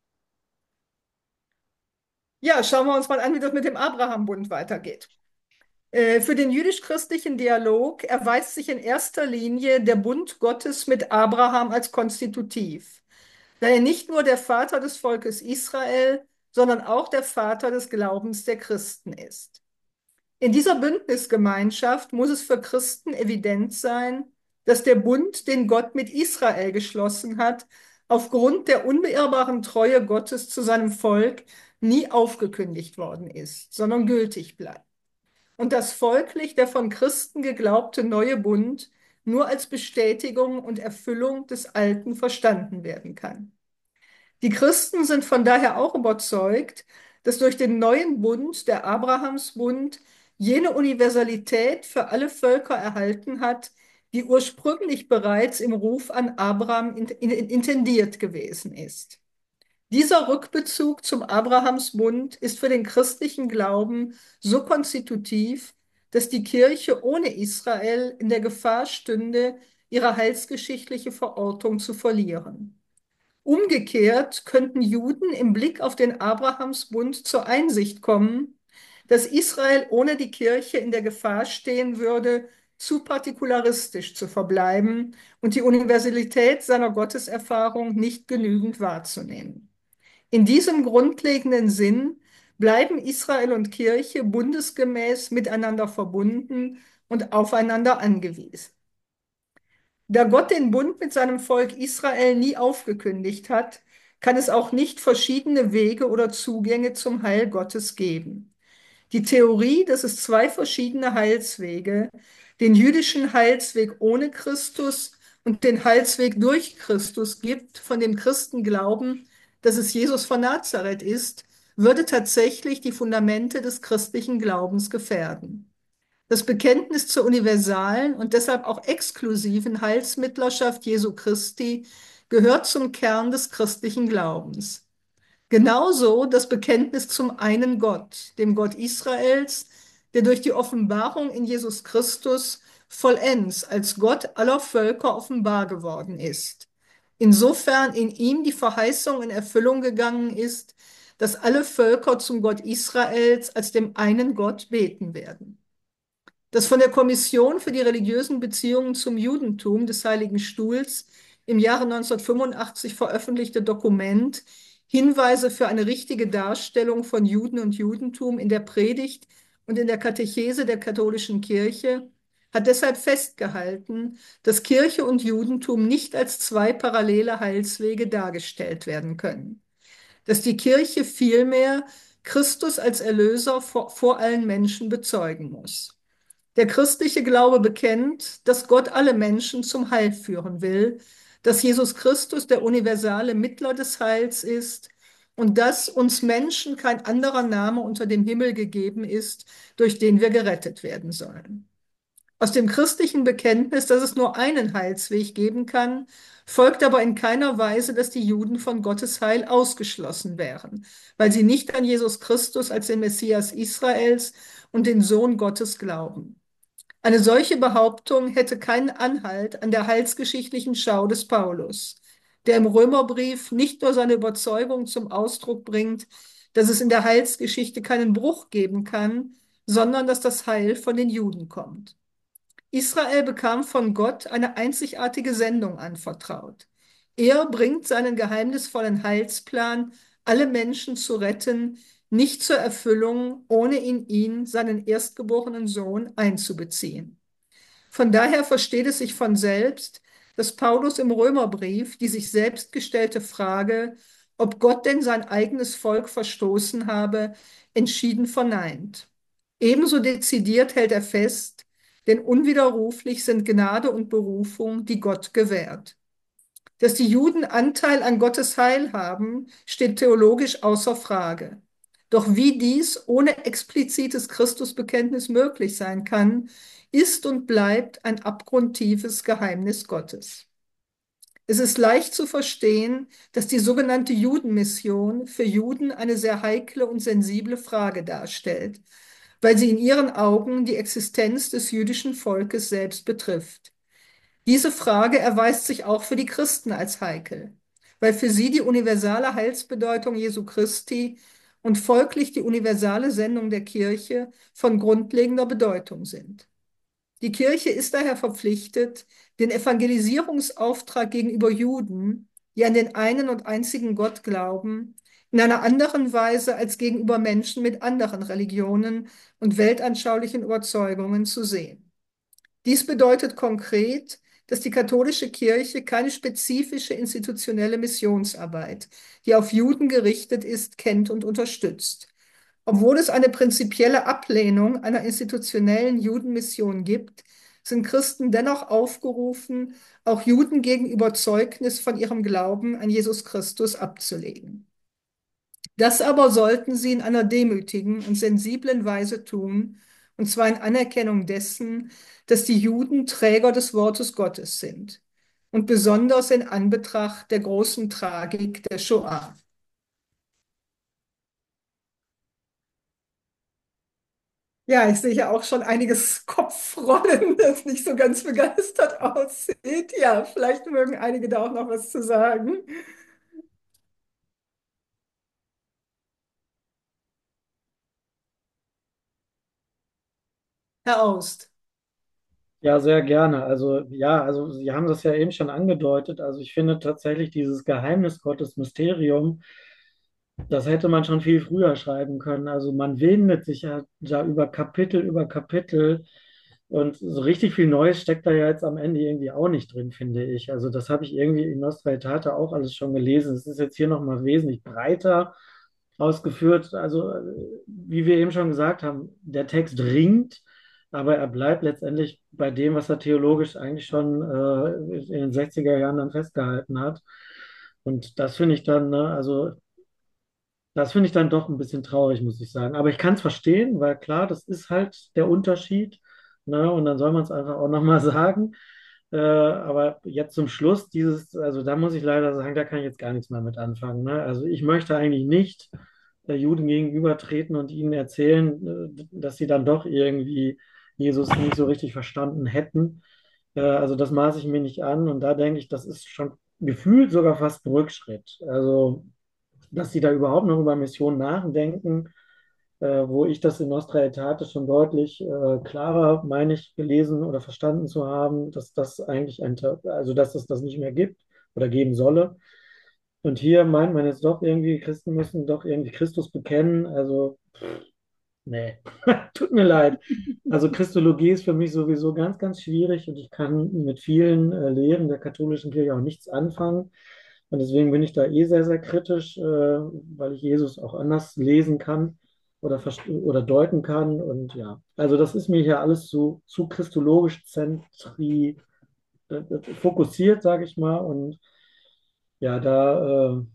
Ja, schauen wir uns mal an, wie das mit dem Abraham-Bund weitergeht. Äh, Für den jüdisch-christlichen Dialog erweist sich in erster Linie der Bund Gottes mit Abraham als konstitutiv, da er nicht nur der Vater des Volkes Israel, sondern auch der Vater des Glaubens der Christen ist. In dieser Bündnisgemeinschaft muss es für Christen evident sein, dass der Bund, den Gott mit Israel geschlossen hat, aufgrund der unbeirrbaren Treue Gottes zu seinem Volk nie aufgekündigt worden ist, sondern gültig bleibt. Und dass folglich der von Christen geglaubte neue Bund nur als Bestätigung und Erfüllung des Alten verstanden werden kann. Die Christen sind von daher auch überzeugt, dass durch den neuen Bund, der Abrahamsbund, jene Universalität für alle Völker erhalten hat, die ursprünglich bereits im Ruf an Abraham in, in, intendiert gewesen ist. Dieser Rückbezug zum Abrahamsbund ist für den christlichen Glauben so konstitutiv, dass die Kirche ohne Israel in der Gefahr stünde, ihre heilsgeschichtliche Verortung zu verlieren. Umgekehrt könnten Juden im Blick auf den Abrahamsbund zur Einsicht kommen, dass Israel ohne die Kirche in der Gefahr stehen würde, zu partikularistisch zu verbleiben und die Universalität seiner Gotteserfahrung nicht genügend wahrzunehmen. In diesem grundlegenden Sinn bleiben Israel und Kirche bundesgemäß miteinander verbunden und aufeinander angewiesen. Da Gott den Bund mit seinem Volk Israel nie aufgekündigt hat, kann es auch nicht verschiedene Wege oder Zugänge zum Heil Gottes geben. Die Theorie, dass es zwei verschiedene Heilswege, den jüdischen Heilsweg ohne Christus und den Heilsweg durch Christus gibt, von dem Christen glauben, dass es Jesus von Nazareth ist, würde tatsächlich die Fundamente des christlichen Glaubens gefährden. Das Bekenntnis zur universalen und deshalb auch exklusiven Heilsmittlerschaft Jesu Christi gehört zum Kern des christlichen Glaubens. Genauso das Bekenntnis zum einen Gott, dem Gott Israels, der durch die Offenbarung in Jesus Christus vollends als Gott aller Völker offenbar geworden ist. Insofern in ihm die Verheißung in Erfüllung gegangen ist, dass alle Völker zum Gott Israels als dem einen Gott beten werden. Das von der Kommission für die religiösen Beziehungen zum Judentum des Heiligen Stuhls im Jahre neunzehnhundertfünfundachtzig veröffentlichte Dokument Hinweise für eine richtige Darstellung von Juden und Judentum in der Predigt und in der Katechese der katholischen Kirche hat deshalb festgehalten, dass Kirche und Judentum nicht als zwei parallele Heilswege dargestellt werden können, dass die Kirche vielmehr Christus als Erlöser vor, vor allen Menschen bezeugen muss. Der christliche Glaube bekennt, dass Gott alle Menschen zum Heil führen will, dass Jesus Christus der universale Mittler des Heils ist und dass uns Menschen kein anderer Name unter dem Himmel gegeben ist, durch den wir gerettet werden sollen. Aus dem christlichen Bekenntnis, dass es nur einen Heilsweg geben kann, folgt aber in keiner Weise, dass die Juden von Gottes Heil ausgeschlossen wären, weil sie nicht an Jesus Christus als den Messias Israels und den Sohn Gottes glauben. Eine solche Behauptung hätte keinen Anhalt an der heilsgeschichtlichen Schau des Paulus, der im Römerbrief nicht nur seine Überzeugung zum Ausdruck bringt, dass es in der Heilsgeschichte keinen Bruch geben kann, sondern dass das Heil von den Juden kommt. Israel bekam von Gott eine einzigartige Sendung anvertraut. Er bringt seinen geheimnisvollen Heilsplan, alle Menschen zu retten, nicht zur Erfüllung, ohne in ihn, seinen erstgeborenen Sohn, einzubeziehen. Von daher versteht es sich von selbst, dass Paulus im Römerbrief die sich selbst gestellte Frage, ob Gott denn sein eigenes Volk verstoßen habe, entschieden verneint. Ebenso dezidiert hält er fest, denn unwiderruflich sind Gnade und Berufung, die Gott gewährt. Dass die Juden Anteil an Gottes Heil haben, steht theologisch außer Frage. Doch wie dies ohne explizites Christusbekenntnis möglich sein kann, ist und bleibt ein abgrundtiefes Geheimnis Gottes. Es ist leicht zu verstehen, dass die sogenannte Judenmission für Juden eine sehr heikle und sensible Frage darstellt, weil sie in ihren Augen die Existenz des jüdischen Volkes selbst betrifft. Diese Frage erweist sich auch für die Christen als heikel, weil für sie die universale Heilsbedeutung Jesu Christi und folglich die universale Sendung der Kirche von grundlegender Bedeutung sind. Die Kirche ist daher verpflichtet, den Evangelisierungsauftrag gegenüber Juden, die an den einen und einzigen Gott glauben, in einer anderen Weise als gegenüber Menschen mit anderen Religionen und weltanschaulichen Überzeugungen zu sehen. Dies bedeutet konkret, dass die katholische Kirche keine spezifische institutionelle Missionsarbeit, die auf Juden gerichtet ist, kennt und unterstützt. Obwohl es eine prinzipielle Ablehnung einer institutionellen Judenmission gibt, sind Christen dennoch aufgerufen, auch Juden gegenüber Zeugnis von ihrem Glauben an Jesus Christus abzulegen. Das aber sollten sie in einer demütigen und sensiblen Weise tun, und zwar in Anerkennung dessen, dass die Juden Träger des Wortes Gottes sind und besonders in Anbetracht der großen Tragik der Shoah. Ja, ich sehe ja auch schon einiges Kopfrollen, das nicht so ganz begeistert aussieht. Ja, vielleicht mögen einige da auch noch was zu sagen. Herr Aust. Ja, sehr gerne. Also ja, also Sie haben das ja eben schon angedeutet. Also ich finde tatsächlich dieses Geheimnis Gottes Mysterium, das hätte man schon viel früher schreiben können. Also man windet sich ja da über Kapitel über Kapitel und so richtig viel Neues steckt da ja jetzt am Ende irgendwie auch nicht drin, finde ich. Also das habe ich irgendwie in Nostra Aetate auch alles schon gelesen. Es ist jetzt hier nochmal wesentlich breiter ausgeführt. Also äh, wie wir eben schon gesagt haben, der Text ringt, aber er bleibt letztendlich bei dem, was er theologisch eigentlich schon äh, in den sechziger Jahren dann festgehalten hat. Und das finde ich dann, ne, also das finde ich dann doch ein bisschen traurig, muss ich sagen. Aber ich kann es verstehen, weil klar, das ist halt der Unterschied. Ne? Und dann soll man es einfach auch nochmal sagen. Äh, aber jetzt zum Schluss, dieses, also da muss ich leider sagen, da kann ich jetzt gar nichts mehr mit anfangen. Ne? Also ich möchte eigentlich nicht äh, Juden gegenübertreten und ihnen erzählen, äh, dass sie dann doch irgendwie Jesus nicht so richtig verstanden hätten. Äh, also das maße ich mir nicht an. Und da denke ich, das ist schon gefühlt sogar fast ein Rückschritt. Also dass sie da überhaupt noch über Missionen nachdenken, äh, wo ich das in Nostra Aetate schon deutlich äh, klarer, meine ich, gelesen oder verstanden zu haben, dass das eigentlich ein, also dass es das nicht mehr gibt oder geben solle. Und hier meint man jetzt doch irgendwie, Christen müssen doch irgendwie Christus bekennen. Also, nee, tut mir leid. Also Christologie ist für mich sowieso ganz, ganz schwierig und ich kann mit vielen äh, Lehren der katholischen Kirche auch nichts anfangen. Und deswegen bin ich da eh sehr, sehr kritisch, äh, weil ich Jesus auch anders lesen kann oder, verst- oder deuten kann. Und ja, also das ist mir hier alles zu, zu christologisch zentri äh, äh, fokussiert, sage ich mal. Und ja, da, äh,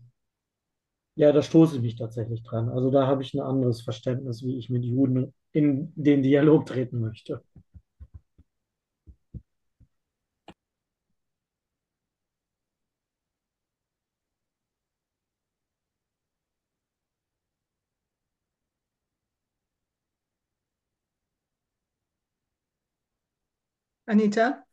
ja, da stoße ich mich tatsächlich dran. Also da habe ich ein anderes Verständnis, wie ich mit Juden in den Dialog treten möchte. Anita?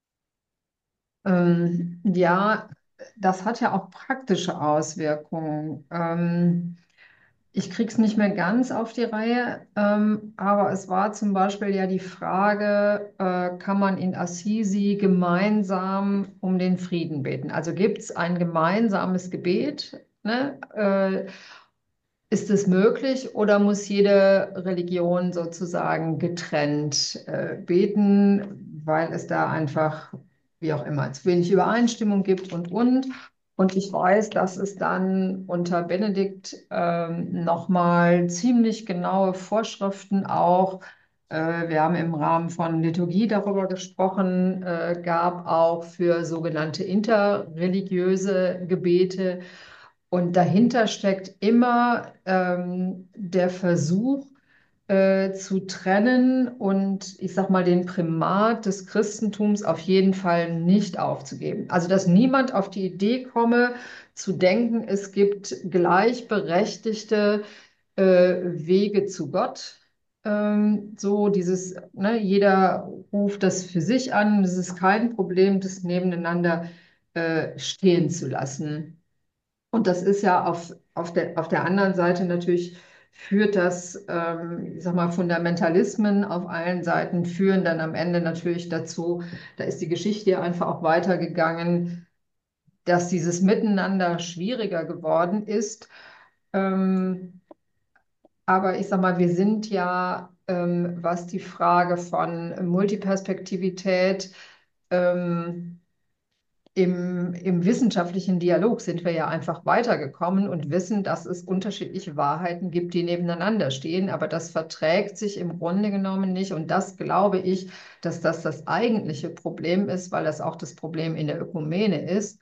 Ähm, ja, das hat ja auch praktische Auswirkungen. Ähm, ich kriege es nicht mehr ganz auf die Reihe, ähm, aber es war zum Beispiel ja die Frage, äh, kann man in Assisi gemeinsam um den Frieden beten? Also gibt es ein gemeinsames Gebet, ne? Äh, ist es möglich oder muss jede Religion sozusagen getrennt äh, beten, weil es da einfach, wie auch immer, zu wenig Übereinstimmung gibt und und. Und ich weiß, dass es dann unter Benedikt ähm, nochmal ziemlich genaue Vorschriften auch Äh, wir haben im Rahmen von Liturgie darüber gesprochen, äh, gab auch für sogenannte interreligiöse Gebete. Und dahinter steckt immer ähm, der Versuch, äh, zu trennen und ich sag mal den Primat des Christentums auf jeden Fall nicht aufzugeben. Also dass niemand auf die Idee komme, zu denken, es gibt gleichberechtigte äh, Wege zu Gott. Ähm, so dieses, ne, jeder ruft das für sich an. Es ist kein Problem, das nebeneinander äh, stehen zu lassen. Und das ist ja auf, auf der, auf der anderen Seite natürlich führt das, ähm, ich sag mal, Fundamentalismen auf allen Seiten führen dann am Ende natürlich dazu, da ist die Geschichte ja einfach auch weitergegangen, dass dieses Miteinander schwieriger geworden ist. Ähm, aber ich sag mal, wir sind ja, ähm, was die Frage von Multiperspektivität, ähm, im, im wissenschaftlichen Dialog sind wir ja einfach weitergekommen und wissen, dass es unterschiedliche Wahrheiten gibt, die nebeneinander stehen. Aber das verträgt sich im Grunde genommen nicht. Und das glaube ich, dass das das eigentliche Problem ist, weil das auch das Problem in der Ökumene ist,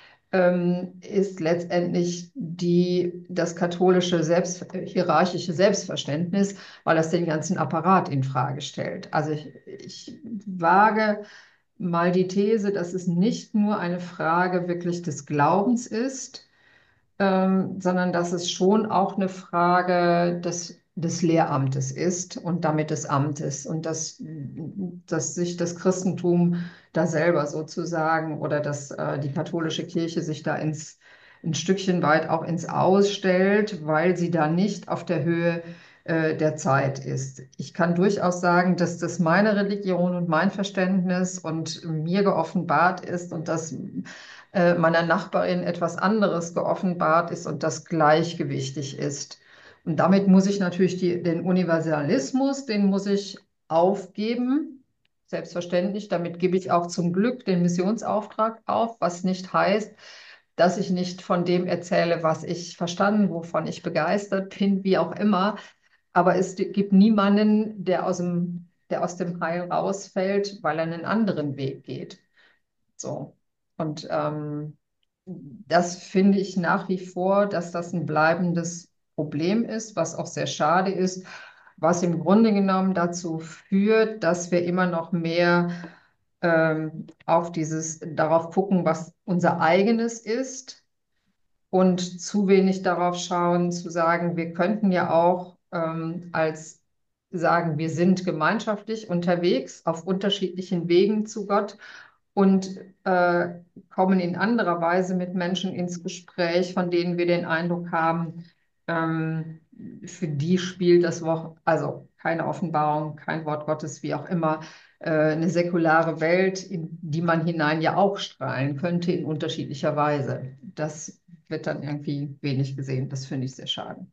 ähm, ist letztendlich die, das katholische Selbst, hierarchische Selbstverständnis, weil das den ganzen Apparat in Frage stellt. Also ich, ich wage mal die These, dass es nicht nur eine Frage wirklich des Glaubens ist, ähm, sondern dass es schon auch eine Frage des, des Lehramtes ist und damit des Amtes und dass, dass sich das Christentum da selber sozusagen oder dass äh, die katholische Kirche sich da ins, ein Stückchen weit auch ins Aus stellt, weil sie da nicht auf der Höhe äh, der Zeit ist. Ich kann durchaus sagen, dass das meine Religion und mein Verständnis und mir geoffenbart ist und dass äh, meiner Nachbarin etwas anderes geoffenbart ist und das gleichgewichtig ist. Und damit muss ich natürlich die, den Universalismus, den muss ich aufgeben. Selbstverständlich, damit gebe ich auch zum Glück den Missionsauftrag auf, was nicht heißt, dass ich nicht von dem erzähle, was ich verstanden, wovon ich begeistert bin, wie auch immer. Aber es gibt niemanden, der aus dem, der aus dem Heil rausfällt, weil er einen anderen Weg geht. So. Und ähm, das finde ich nach wie vor, dass das ein bleibendes Problem ist, was auch sehr schade ist, was im Grunde genommen dazu führt, dass wir immer noch mehr ähm, auf dieses, darauf gucken, was unser eigenes ist und zu wenig darauf schauen, zu sagen, wir könnten ja auch ähm, als sagen, wir sind gemeinschaftlich unterwegs auf unterschiedlichen Wegen zu Gott und äh, kommen in anderer Weise mit Menschen ins Gespräch, von denen wir den Eindruck haben, ähm, für die spielt das Wort, also keine Offenbarung, kein Wort Gottes, wie auch immer, äh, eine säkulare Welt, in die man hinein ja auch strahlen könnte in unterschiedlicher Weise. Das wird dann irgendwie wenig gesehen. Das finde ich sehr schade.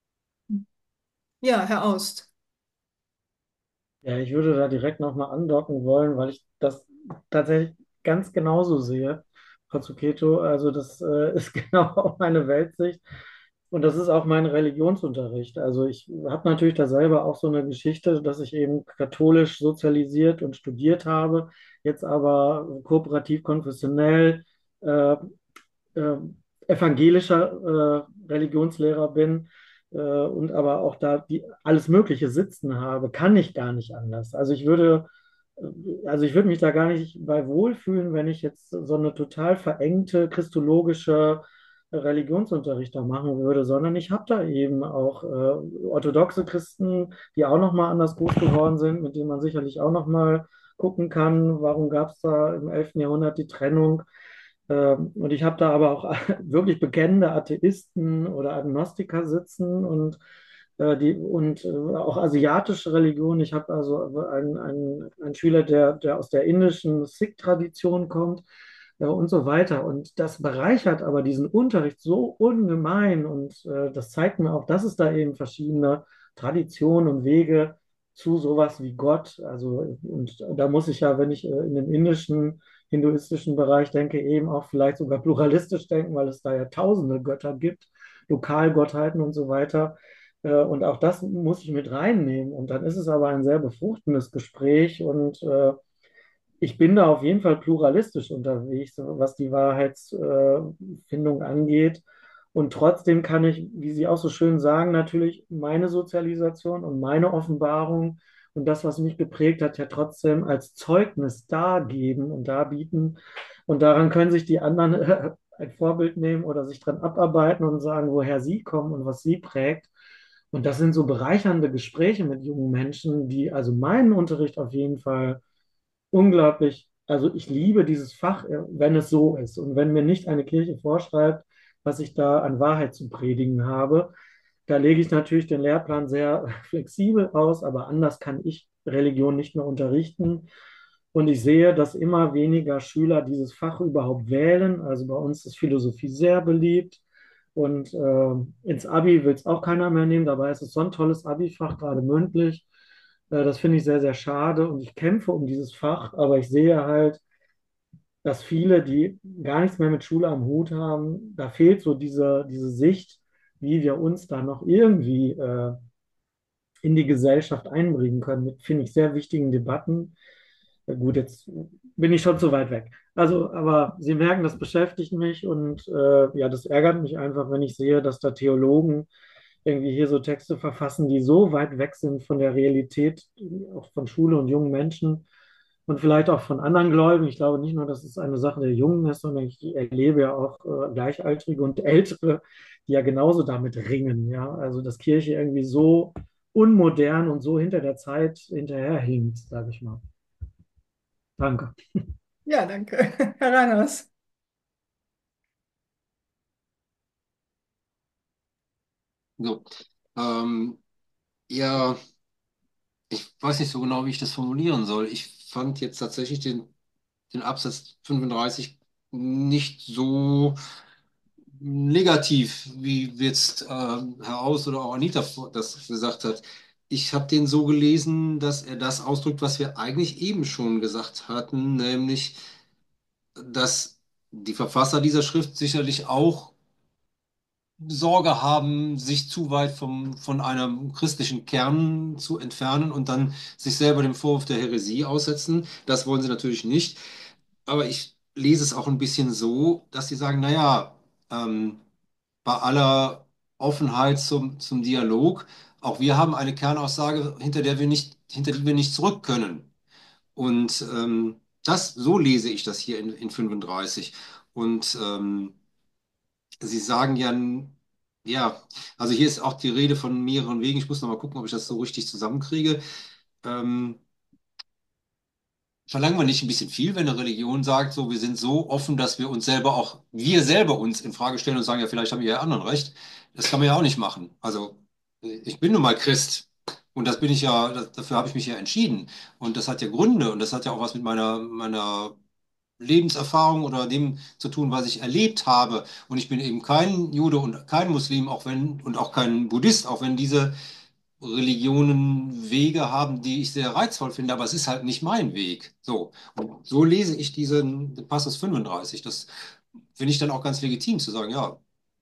Ja, Herr Aust. Ja, ich würde da direkt nochmal andocken wollen, weil ich das tatsächlich ganz genauso sehe, Frau Zucchetto. Also das äh, ist genau auch meine Weltsicht und das ist auch mein Religionsunterricht. Also ich habe natürlich da selber auch so eine Geschichte, dass ich eben katholisch sozialisiert und studiert habe, jetzt aber kooperativ konfessionell äh, äh, evangelischer äh, Religionslehrer bin äh, und aber auch da die, alles Mögliche sitzen habe, kann ich gar nicht anders. Also ich würde, äh, also ich würde mich da gar nicht bei wohlfühlen, wenn ich jetzt so eine total verengte christologische Religionsunterricht da machen würde, sondern ich habe da eben auch äh, orthodoxe Christen, die auch nochmal anders groß geworden sind, mit denen man sicherlich auch nochmal gucken kann, warum gab es da im elften Jahrhundert die Trennung. Ähm, und ich habe da aber auch wirklich bekennende Atheisten oder Agnostiker sitzen und, äh, die, und äh, auch asiatische Religionen. Ich habe also einen, einen, einen Schüler, der, der aus der indischen Sikh-Tradition kommt äh, und so weiter. Und das bereichert aber diesen Unterricht so ungemein. Und äh, das zeigt mir auch, dass es da eben verschiedene Traditionen und Wege zu sowas wie Gott. Also, und da muss ich ja, wenn ich äh, in den indischen hinduistischen Bereich denke, eben auch vielleicht sogar pluralistisch denken, weil es da ja tausende Götter gibt, Lokalgottheiten und so weiter. Äh, und auch das muss ich mit reinnehmen. Und dann ist es aber ein sehr befruchtendes Gespräch und äh, ich bin da auf jeden Fall pluralistisch unterwegs, was die Wahrheitsfindung angeht. Und trotzdem kann ich, wie Sie auch so schön sagen, natürlich meine Sozialisation und meine Offenbarung und das, was mich geprägt hat, ja trotzdem als Zeugnis dargeben und darbieten. Und daran können sich die anderen ein Vorbild nehmen oder sich dran abarbeiten und sagen, woher sie kommen und was sie prägt. Und das sind so bereichernde Gespräche mit jungen Menschen, die also meinen Unterricht auf jeden Fall unglaublich, also ich liebe dieses Fach, äh, wenn es so ist und wenn mir nicht eine Kirche vorschreibt, was ich da an Wahrheit zu predigen habe. Da lege ich natürlich den Lehrplan sehr flexibel aus, aber anders kann ich Religion nicht mehr unterrichten. Und ich sehe, dass immer weniger Schüler dieses Fach überhaupt wählen. Also bei uns ist Philosophie sehr beliebt. Und äh, ins Abi will es auch keiner mehr nehmen. Dabei ist es so ein tolles Abi-Fach, gerade mündlich. Äh, das finde ich sehr, sehr schade. Und ich kämpfe um dieses Fach, aber ich sehe halt, dass viele, die gar nichts mehr mit Schule am Hut haben, da fehlt so diese, diese Sicht, wie wir uns da noch irgendwie äh, in die Gesellschaft einbringen können, mit, finde ich, sehr wichtigen Debatten. Ja, gut, jetzt bin ich schon zu weit weg. Also, aber Sie merken, das beschäftigt mich und äh, ja, das ärgert mich einfach, wenn ich sehe, dass da Theologen irgendwie hier so Texte verfassen, die so weit weg sind von der Realität, auch von Schule und jungen Menschen und vielleicht auch von anderen Gläubigen. Ich glaube nicht nur, dass es eine Sache der Jungen ist, sondern ich erlebe ja auch äh, Gleichaltrige und Ältere, die ja genauso damit ringen. Ja, also dass Kirche irgendwie so unmodern und so hinter der Zeit hinterherhinkt, sage ich mal. Danke. Ja, danke. Herr Reiners. So. Ähm, ja, ich weiß nicht so genau, wie ich das formulieren soll. Ich fand jetzt tatsächlich den, den Absatz fünfunddreißig nicht so negativ, wie jetzt äh, Herr Aus oder auch Anita vor- das gesagt hat. Ich habe den so gelesen, dass er das ausdrückt, was wir eigentlich eben schon gesagt hatten, nämlich, dass die Verfasser dieser Schrift sicherlich auch Sorge haben, sich zu weit vom, von einem christlichen Kern zu entfernen und dann sich selber dem Vorwurf der Häresie aussetzen. Das wollen sie natürlich nicht. Aber ich lese es auch ein bisschen so, dass sie sagen, naja, ähm, bei aller Offenheit zum, zum Dialog, auch wir haben eine Kernaussage, hinter der wir nicht, hinter die wir nicht zurück können. Und ähm, das, so lese ich das hier in, in fünfunddreißig. Und ähm, Sie sagen ja, ja, also hier ist auch die Rede von mehreren Wegen. Ich muss noch mal gucken, ob ich das so richtig zusammenkriege. Ähm, Verlangen wir nicht ein bisschen viel, wenn eine Religion sagt, so, wir sind so offen, dass wir uns selber auch, wir selber uns in Frage stellen und sagen, ja, vielleicht haben wir ja anderen recht. Das kann man ja auch nicht machen. Also, ich bin nun mal Christ und das bin ich ja, das, dafür habe ich mich ja entschieden. Und das hat ja Gründe und das hat ja auch was mit meiner, meiner Lebenserfahrung oder dem zu tun, was ich erlebt habe. Und ich bin eben kein Jude und kein Muslim, auch wenn, und auch kein Buddhist, auch wenn diese Religionen Wege haben, die ich sehr reizvoll finde, aber es ist halt nicht mein Weg. So. Und so lese ich diesen Passus fünfunddreißig. Das finde ich dann auch ganz legitim zu sagen, ja,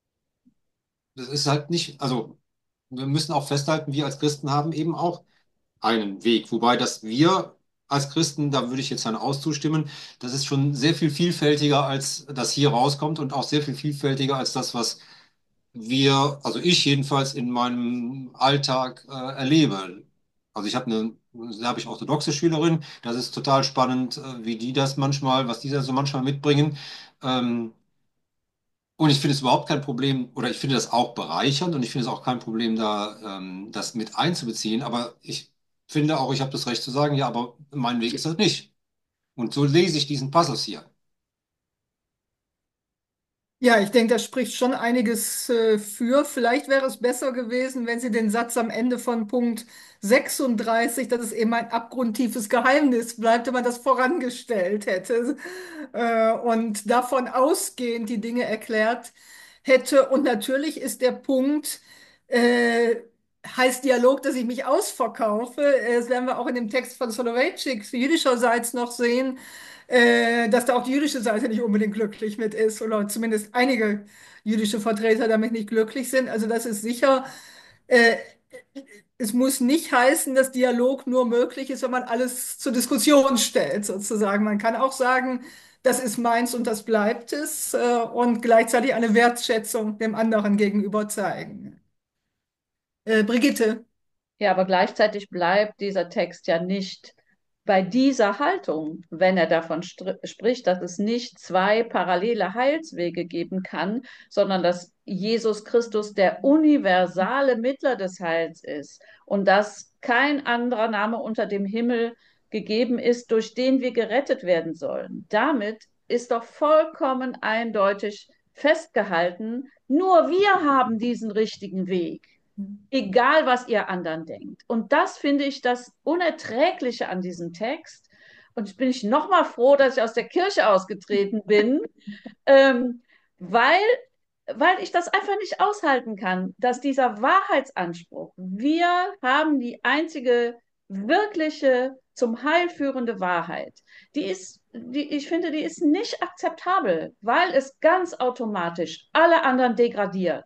das ist halt nicht, also wir müssen auch festhalten, wir als Christen haben eben auch einen Weg. Wobei das wir als Christen, da würde ich jetzt Herrn Aus zustimmen, das ist schon sehr viel vielfältiger, als das hier rauskommt und auch sehr viel vielfältiger als das, was wir, also ich jedenfalls in meinem Alltag äh, erlebe. Also ich habe eine serbisch orthodoxe Schülerin, das ist total spannend, äh, wie die das manchmal, was die da so manchmal mitbringen. Ähm, und ich finde es überhaupt kein Problem, oder ich finde das auch bereichernd und ich finde es auch kein Problem, da ähm, das mit einzubeziehen. Aber ich finde auch, ich habe das Recht zu sagen, ja, aber mein Weg ist das nicht. Und so lese ich diesen Passus hier. Ja, ich denke, das spricht schon einiges äh, für. Vielleicht wäre es besser gewesen, wenn Sie den Satz am Ende von Punkt sechsunddreißig, dass es eben ein abgrundtiefes Geheimnis bleibt, wenn man das vorangestellt hätte äh, und davon ausgehend die Dinge erklärt hätte. Und natürlich ist der Punkt, äh, heißt Dialog, dass ich mich ausverkaufe. Äh, Das werden wir auch in dem Text von Soloveitchik jüdischerseits noch sehen, äh, dass da auch die jüdische Seite nicht unbedingt glücklich mit ist oder zumindest einige jüdische Vertreter damit nicht glücklich sind. Also das ist sicher äh, es muss nicht heißen, dass Dialog nur möglich ist, wenn man alles zur Diskussion stellt, sozusagen. Man kann auch sagen, das ist meins und das bleibt es, äh, und gleichzeitig eine Wertschätzung dem anderen gegenüber zeigen. Äh, Brigitte. Ja, aber gleichzeitig bleibt dieser Text ja nicht bei dieser Haltung, wenn er davon str- spricht, dass es nicht zwei parallele Heilswege geben kann, sondern dass Jesus Christus der universale Mittler des Heils ist und dass kein anderer Name unter dem Himmel gegeben ist, durch den wir gerettet werden sollen. Damit ist doch vollkommen eindeutig festgehalten, nur wir haben diesen richtigen Weg, egal was ihr anderen denkt. Und das finde ich das Unerträgliche an diesem Text. Und jetzt bin ich nochmal froh, dass ich aus der Kirche ausgetreten bin, ähm, weil, weil ich das einfach nicht aushalten kann, dass dieser Wahrheitsanspruch, wir haben die einzige wirkliche zum Heil führende Wahrheit, die ist, die, ich finde, die ist nicht akzeptabel, weil es ganz automatisch alle anderen degradiert.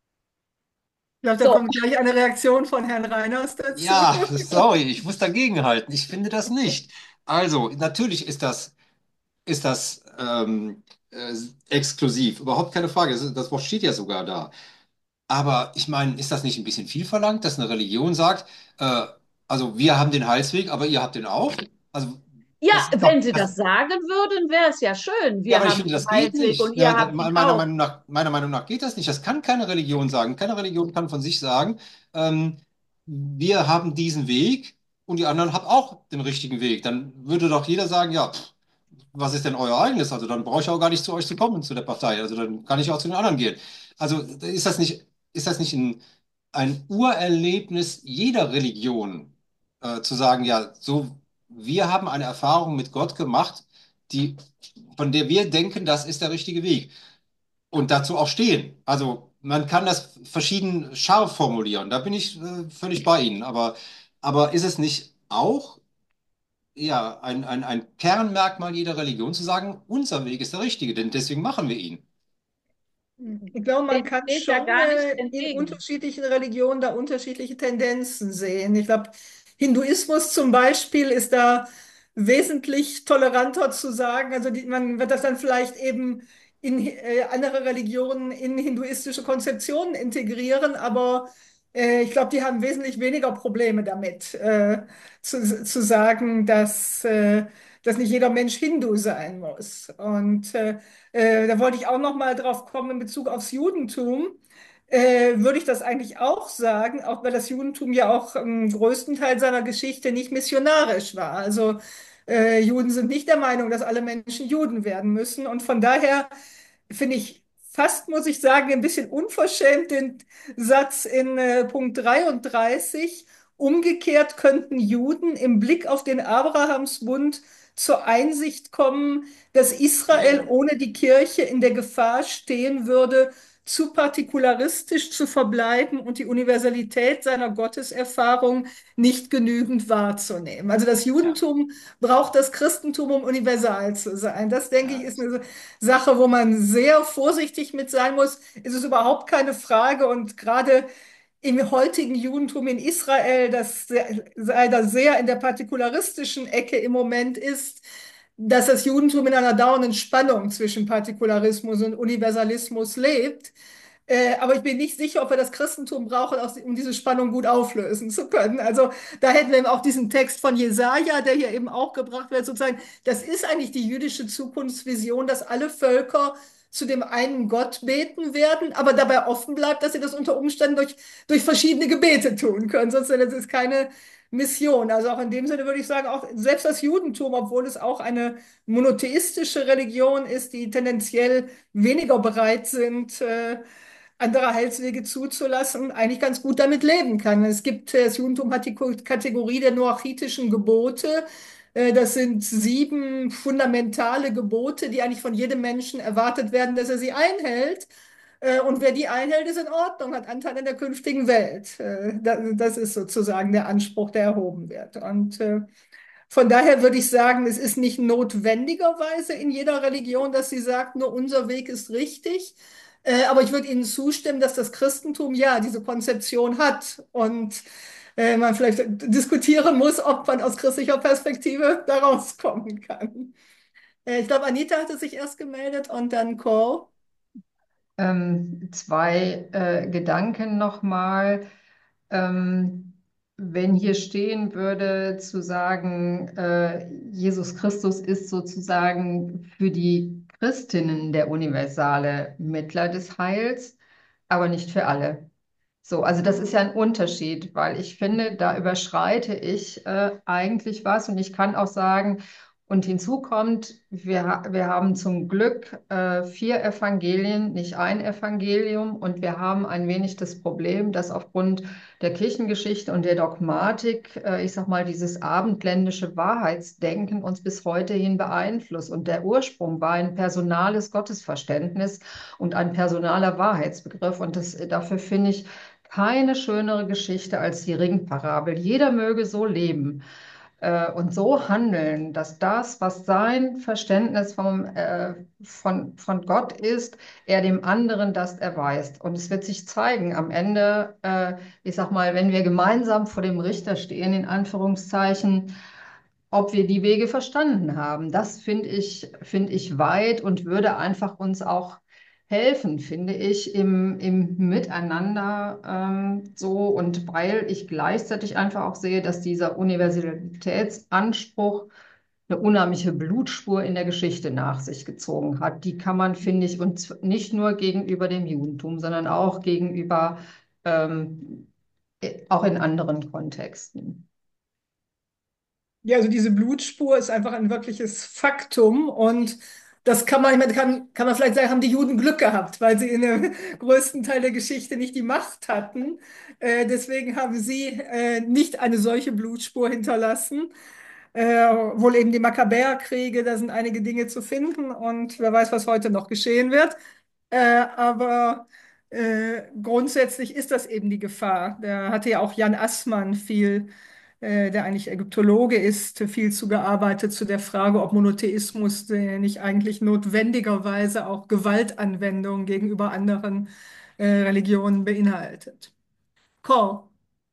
Ich glaube, da So, kommt gleich eine Reaktion von Herrn Reiners dazu. Ja, sorry, ich muss dagegenhalten. Ich finde das nicht. Also, natürlich ist das, ist das ähm, äh, exklusiv, überhaupt keine Frage. Das, das Wort steht ja sogar da. Aber ich meine, ist das nicht ein bisschen viel verlangt, dass eine Religion sagt, äh, also wir haben den Heilsweg, aber ihr habt den auch? Also, ja, das ist doch, wenn Sie das, das sagen würden, wäre es ja schön. ja, Wir aber ich haben finde, den das geht Heilsweg und nicht. ihr Ja, da- habt ihn meiner auch. Meinung nach, meiner Meinung nach geht das nicht. Das kann keine Religion sagen. Keine Religion kann von sich sagen, ähm, wir haben diesen Weg und die anderen haben auch den richtigen Weg. Dann würde doch jeder sagen, ja, pff, was ist denn euer eigenes? Also dann brauche ich auch gar nicht zu euch zu kommen, zu der Partei. Also dann kann ich auch zu den anderen gehen. Also ist das nicht, ist das nicht ein, ein Urerlebnis jeder Religion, äh, zu sagen, ja, so, wir haben eine Erfahrung mit Gott gemacht, die, von der wir denken, das ist der richtige Weg. Und dazu auch stehen. Also man kann das verschieden scharf formulieren. Da bin ich äh, völlig bei Ihnen. Aber, aber ist es nicht auch ja, ein, ein, ein Kernmerkmal jeder Religion zu sagen, unser Weg ist der richtige, denn deswegen machen wir ihn. Ich glaube, man Dem kann steht ja schon gar nichts äh, in entgegen. unterschiedlichen Religionen da unterschiedliche Tendenzen sehen. Ich glaube, Hinduismus zum Beispiel ist da wesentlich toleranter zu sagen. Also die, man wird das dann vielleicht eben in äh, andere Religionen in hinduistische Konzeptionen integrieren, aber äh, ich glaube, die haben wesentlich weniger Probleme damit, äh, zu, zu sagen, dass, äh, dass nicht jeder Mensch Hindu sein muss. Und äh, äh, da wollte ich auch noch mal drauf kommen in Bezug aufs Judentum. Äh, würde ich das eigentlich auch sagen, auch weil das Judentum ja auch im größten Teil seiner Geschichte nicht missionarisch war. Also äh, Juden sind nicht der Meinung, dass alle Menschen Juden werden müssen. Und von daher finde ich fast, muss ich sagen, ein bisschen unverschämt den Satz in äh, Punkt dreiunddreißig. Umgekehrt könnten Juden im Blick auf den Abrahamsbund zur Einsicht kommen, dass Israel ohne die Kirche in der Gefahr stehen würde, zu partikularistisch zu verbleiben und die Universalität seiner Gotteserfahrung nicht genügend wahrzunehmen. Also das Ja, Judentum braucht das Christentum, um universal zu sein. Das, denke ich, ja, ist das, eine Sache, wo man sehr vorsichtig mit sein muss. Es ist überhaupt keine Frage. Und gerade im heutigen Judentum in Israel, das sehr- leider sehr in der partikularistischen Ecke im Moment ist, dass das Judentum in einer dauernden Spannung zwischen Partikularismus und Universalismus lebt. Äh, aber ich bin nicht sicher, ob wir das Christentum brauchen, aus- um diese Spannung gut auflösen zu können. Also da hätten wir eben auch diesen Text von Jesaja, der hier eben auch gebracht wird, sozusagen. Das ist eigentlich die jüdische Zukunftsvision, dass alle Völker zu dem einen Gott beten werden, aber dabei offen bleibt, dass sie das unter Umständen durch, durch verschiedene Gebete tun können. Sonst das ist keine Mission. Also auch in dem Sinne würde ich sagen, auch selbst das Judentum, obwohl es auch eine monotheistische Religion ist, die tendenziell weniger bereit sind, äh, andere Heilswege zuzulassen, eigentlich ganz gut damit leben kann. Es gibt, äh, das Judentum hat die Ko- Kategorie der noachitischen Gebote. Äh, Das sind sieben fundamentale Gebote, die eigentlich von jedem Menschen erwartet werden, dass er sie einhält. Äh, Und wer die einhält, ist in Ordnung, hat Anteil in der künftigen Welt. Äh, da- Das ist sozusagen der Anspruch, der erhoben wird. Und äh, von daher würde ich sagen, es ist nicht notwendigerweise in jeder Religion, dass sie sagt, nur unser Weg ist richtig. Äh, aber ich würde Ihnen zustimmen, dass das Christentum ja diese Konzeption hat und äh, man vielleicht diskutieren muss, ob man aus christlicher Perspektive da rauskommen kann. Äh, ich glaube, Anita hatte sich erst gemeldet und dann Cole. Ähm, zwei äh, Gedanken nochmal. Ähm, Wenn hier stehen würde, zu sagen, äh, Jesus Christus ist sozusagen für die Christinnen der universale Mittler des Heils, aber nicht für alle. So, also das ist ja ein Unterschied, weil ich finde, da überschreite ich äh, eigentlich was und ich kann auch sagen, und hinzu kommt, wir, ha- wir haben zum Glück äh, vier Evangelien, nicht ein Evangelium, und wir haben ein wenig das Problem, dass aufgrund der Kirchengeschichte und der Dogmatik, äh, ich sag mal, dieses abendländische Wahrheitsdenken uns bis heute hin beeinflusst. Und der Ursprung war ein personales Gottesverständnis und ein personaler Wahrheitsbegriff. Und das, dafür finde ich, keine schönere Geschichte als die Ringparabel. Jeder möge so leben äh, und so handeln, dass das, was sein Verständnis vom, äh, von, von Gott ist, er dem anderen das erweist. Und es wird sich zeigen am Ende, äh, ich sag mal, wenn wir gemeinsam vor dem Richter stehen, in Anführungszeichen, ob wir die Wege verstanden haben. Das finde ich, finde ich weit und würde einfach uns auch helfen, finde ich, im, im Miteinander ähm, so. Und weil ich gleichzeitig einfach auch sehe, dass dieser Universalitätsanspruch eine unheimliche Blutspur in der Geschichte nach sich gezogen hat. Die kann man, finde ich, und nicht nur gegenüber dem Judentum, sondern auch gegenüber, ähm, auch in anderen Kontexten. Ja, also diese Blutspur ist einfach ein wirkliches Faktum und das kann man, ich meine, kann, kann man vielleicht sagen, haben die Juden Glück gehabt, weil sie in dem größten Teil der Geschichte nicht die Macht hatten. Äh, deswegen haben sie äh, nicht eine solche Blutspur hinterlassen. Äh, wohl eben die Makkabäerkriege, da sind einige Dinge zu finden und wer weiß, was heute noch geschehen wird. Äh, aber äh, grundsätzlich ist das eben die Gefahr. Da hatte ja auch Jan Assmann viel, äh, der eigentlich Ägyptologe ist, viel zugearbeitet zu der Frage, ob Monotheismus äh, nicht eigentlich notwendigerweise auch Gewaltanwendung gegenüber anderen äh, Religionen beinhaltet. Cole.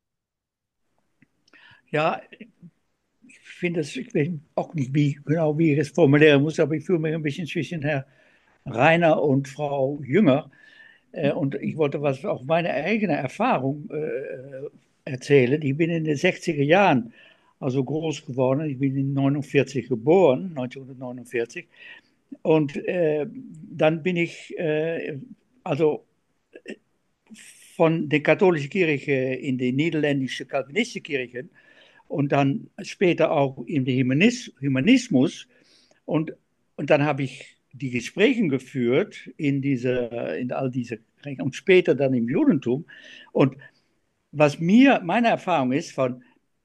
Ja, ich finde es, ich weiß auch nicht wie, genau, wie ich es formulieren muss, aber ich fühle mich ein bisschen zwischen Herr Rainer und Frau Jünger. Äh, und ich wollte was auch meine eigene Erfahrung äh, erzählen. Ich bin in den sechziger Jahren also groß geworden. Ich bin in neunundvierzig geboren, neunzehnhundertneunundvierzig. Und äh, dann bin ich äh, also von der katholischen Kirche in die niederländische kalvinistische Kirche und dann später auch in den Humanis Humanismus. Und, und dann habe ich die Gespräche geführt in, diese, in all diese und später dann im Judentum. Und was mir, meine Erfahrung ist, von,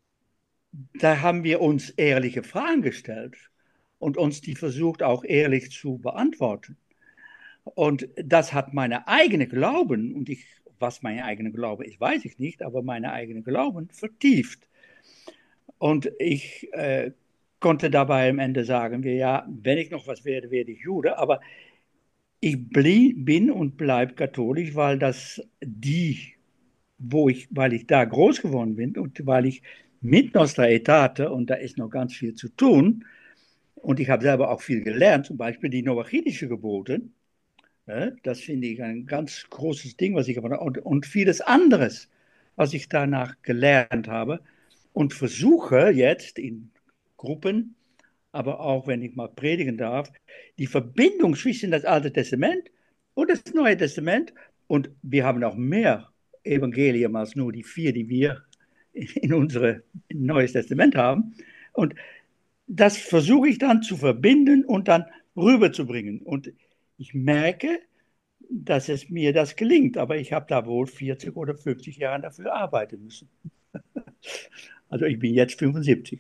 da haben wir uns ehrliche Fragen gestellt und uns die versucht auch ehrlich zu beantworten. Und das hat meine eigene Glauben, und ich, was mein eigener Glaube ist, weiß ich nicht, aber meine eigene Glauben vertieft. Und ich äh, konnte dabei am Ende sagen, wir, ja, wenn ich noch was werde, werde ich Jude, aber ich bin und bleibe katholisch, weil das die, wo ich, weil ich da groß geworden bin und weil ich mit Nostra Aetate, und da ist noch ganz viel zu tun, und ich habe selber auch viel gelernt, zum Beispiel die noachitische Gebote, das finde ich ein ganz großes Ding, was ich aber, und, und vieles anderes, was ich danach gelernt habe und versuche jetzt in Gruppen, aber auch wenn ich mal predigen darf, die Verbindung zwischen das Alte Testament und das Neue Testament, und wir haben auch mehr Evangelien als nur die vier, die wir in unserem Neues Testament haben. Und das versuche ich dann zu verbinden und dann rüberzubringen. Und ich merke, dass es mir das gelingt, aber ich habe da wohl vierzig oder fünfzig Jahre dafür arbeiten müssen. Also ich bin jetzt fünfundsiebzig.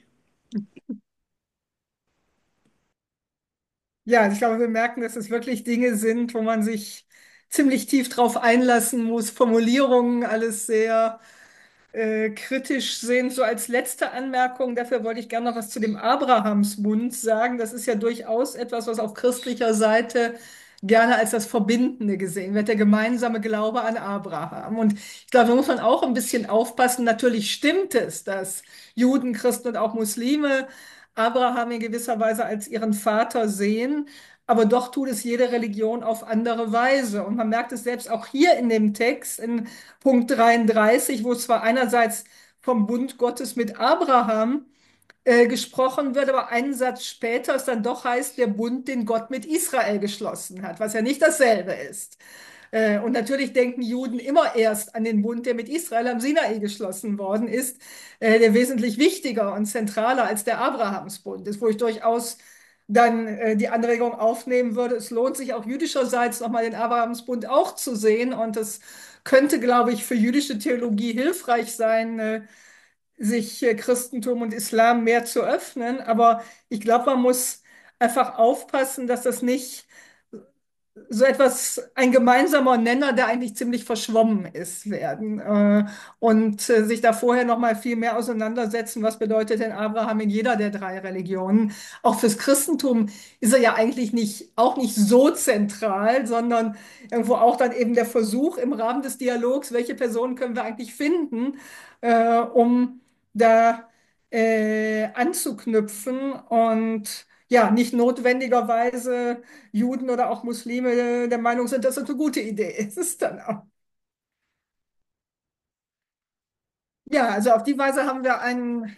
Ja, also ich glaube, wir merken, dass es wirklich Dinge sind, wo man sich ziemlich tief drauf einlassen muss, Formulierungen, alles sehr äh, kritisch sehen. So als letzte Anmerkung, dafür wollte ich gerne noch was zu dem Abrahamsbund sagen. Das ist ja durchaus etwas, was auf christlicher Seite gerne als das Verbindende gesehen wird, der gemeinsame Glaube an Abraham. Und ich glaube, da muss man auch ein bisschen aufpassen. Natürlich stimmt es, dass Juden, Christen und auch Muslime Abraham in gewisser Weise als ihren Vater sehen, aber doch tut es jede Religion auf andere Weise. Und man merkt es selbst auch hier in dem Text, in Punkt dreiunddreißig, wo es zwar einerseits vom Bund Gottes mit Abraham äh, gesprochen wird, aber einen Satz später es dann doch heißt, der Bund, den Gott mit Israel geschlossen hat, was ja nicht dasselbe ist. Äh, und natürlich denken Juden immer erst an den Bund, der mit Israel am Sinai geschlossen worden ist, äh, der wesentlich wichtiger und zentraler als der Abrahamsbund ist, wo ich durchaus dann äh, die Anregung aufnehmen würde, es lohnt sich auch jüdischerseits nochmal den Abrahamsbund auch zu sehen. Und das könnte, glaube ich, für jüdische Theologie hilfreich sein, äh, sich äh, Christentum und Islam mehr zu öffnen. Aber ich glaube, man muss einfach aufpassen, dass das nicht so etwas, ein gemeinsamer Nenner, der eigentlich ziemlich verschwommen ist, werden. Äh, und äh, sich da vorher noch mal viel mehr auseinandersetzen, was bedeutet denn Abraham in jeder der drei Religionen. Auch fürs Christentum ist er ja eigentlich nicht, auch nicht so zentral, sondern irgendwo auch dann eben der Versuch im Rahmen des Dialogs, welche Personen können wir eigentlich finden, äh, um da äh, anzuknüpfen und ja, nicht notwendigerweise Juden oder auch Muslime der Meinung sind, dass das eine gute Idee ist. Ist dann auch. Ja, also auf die Weise haben wir einen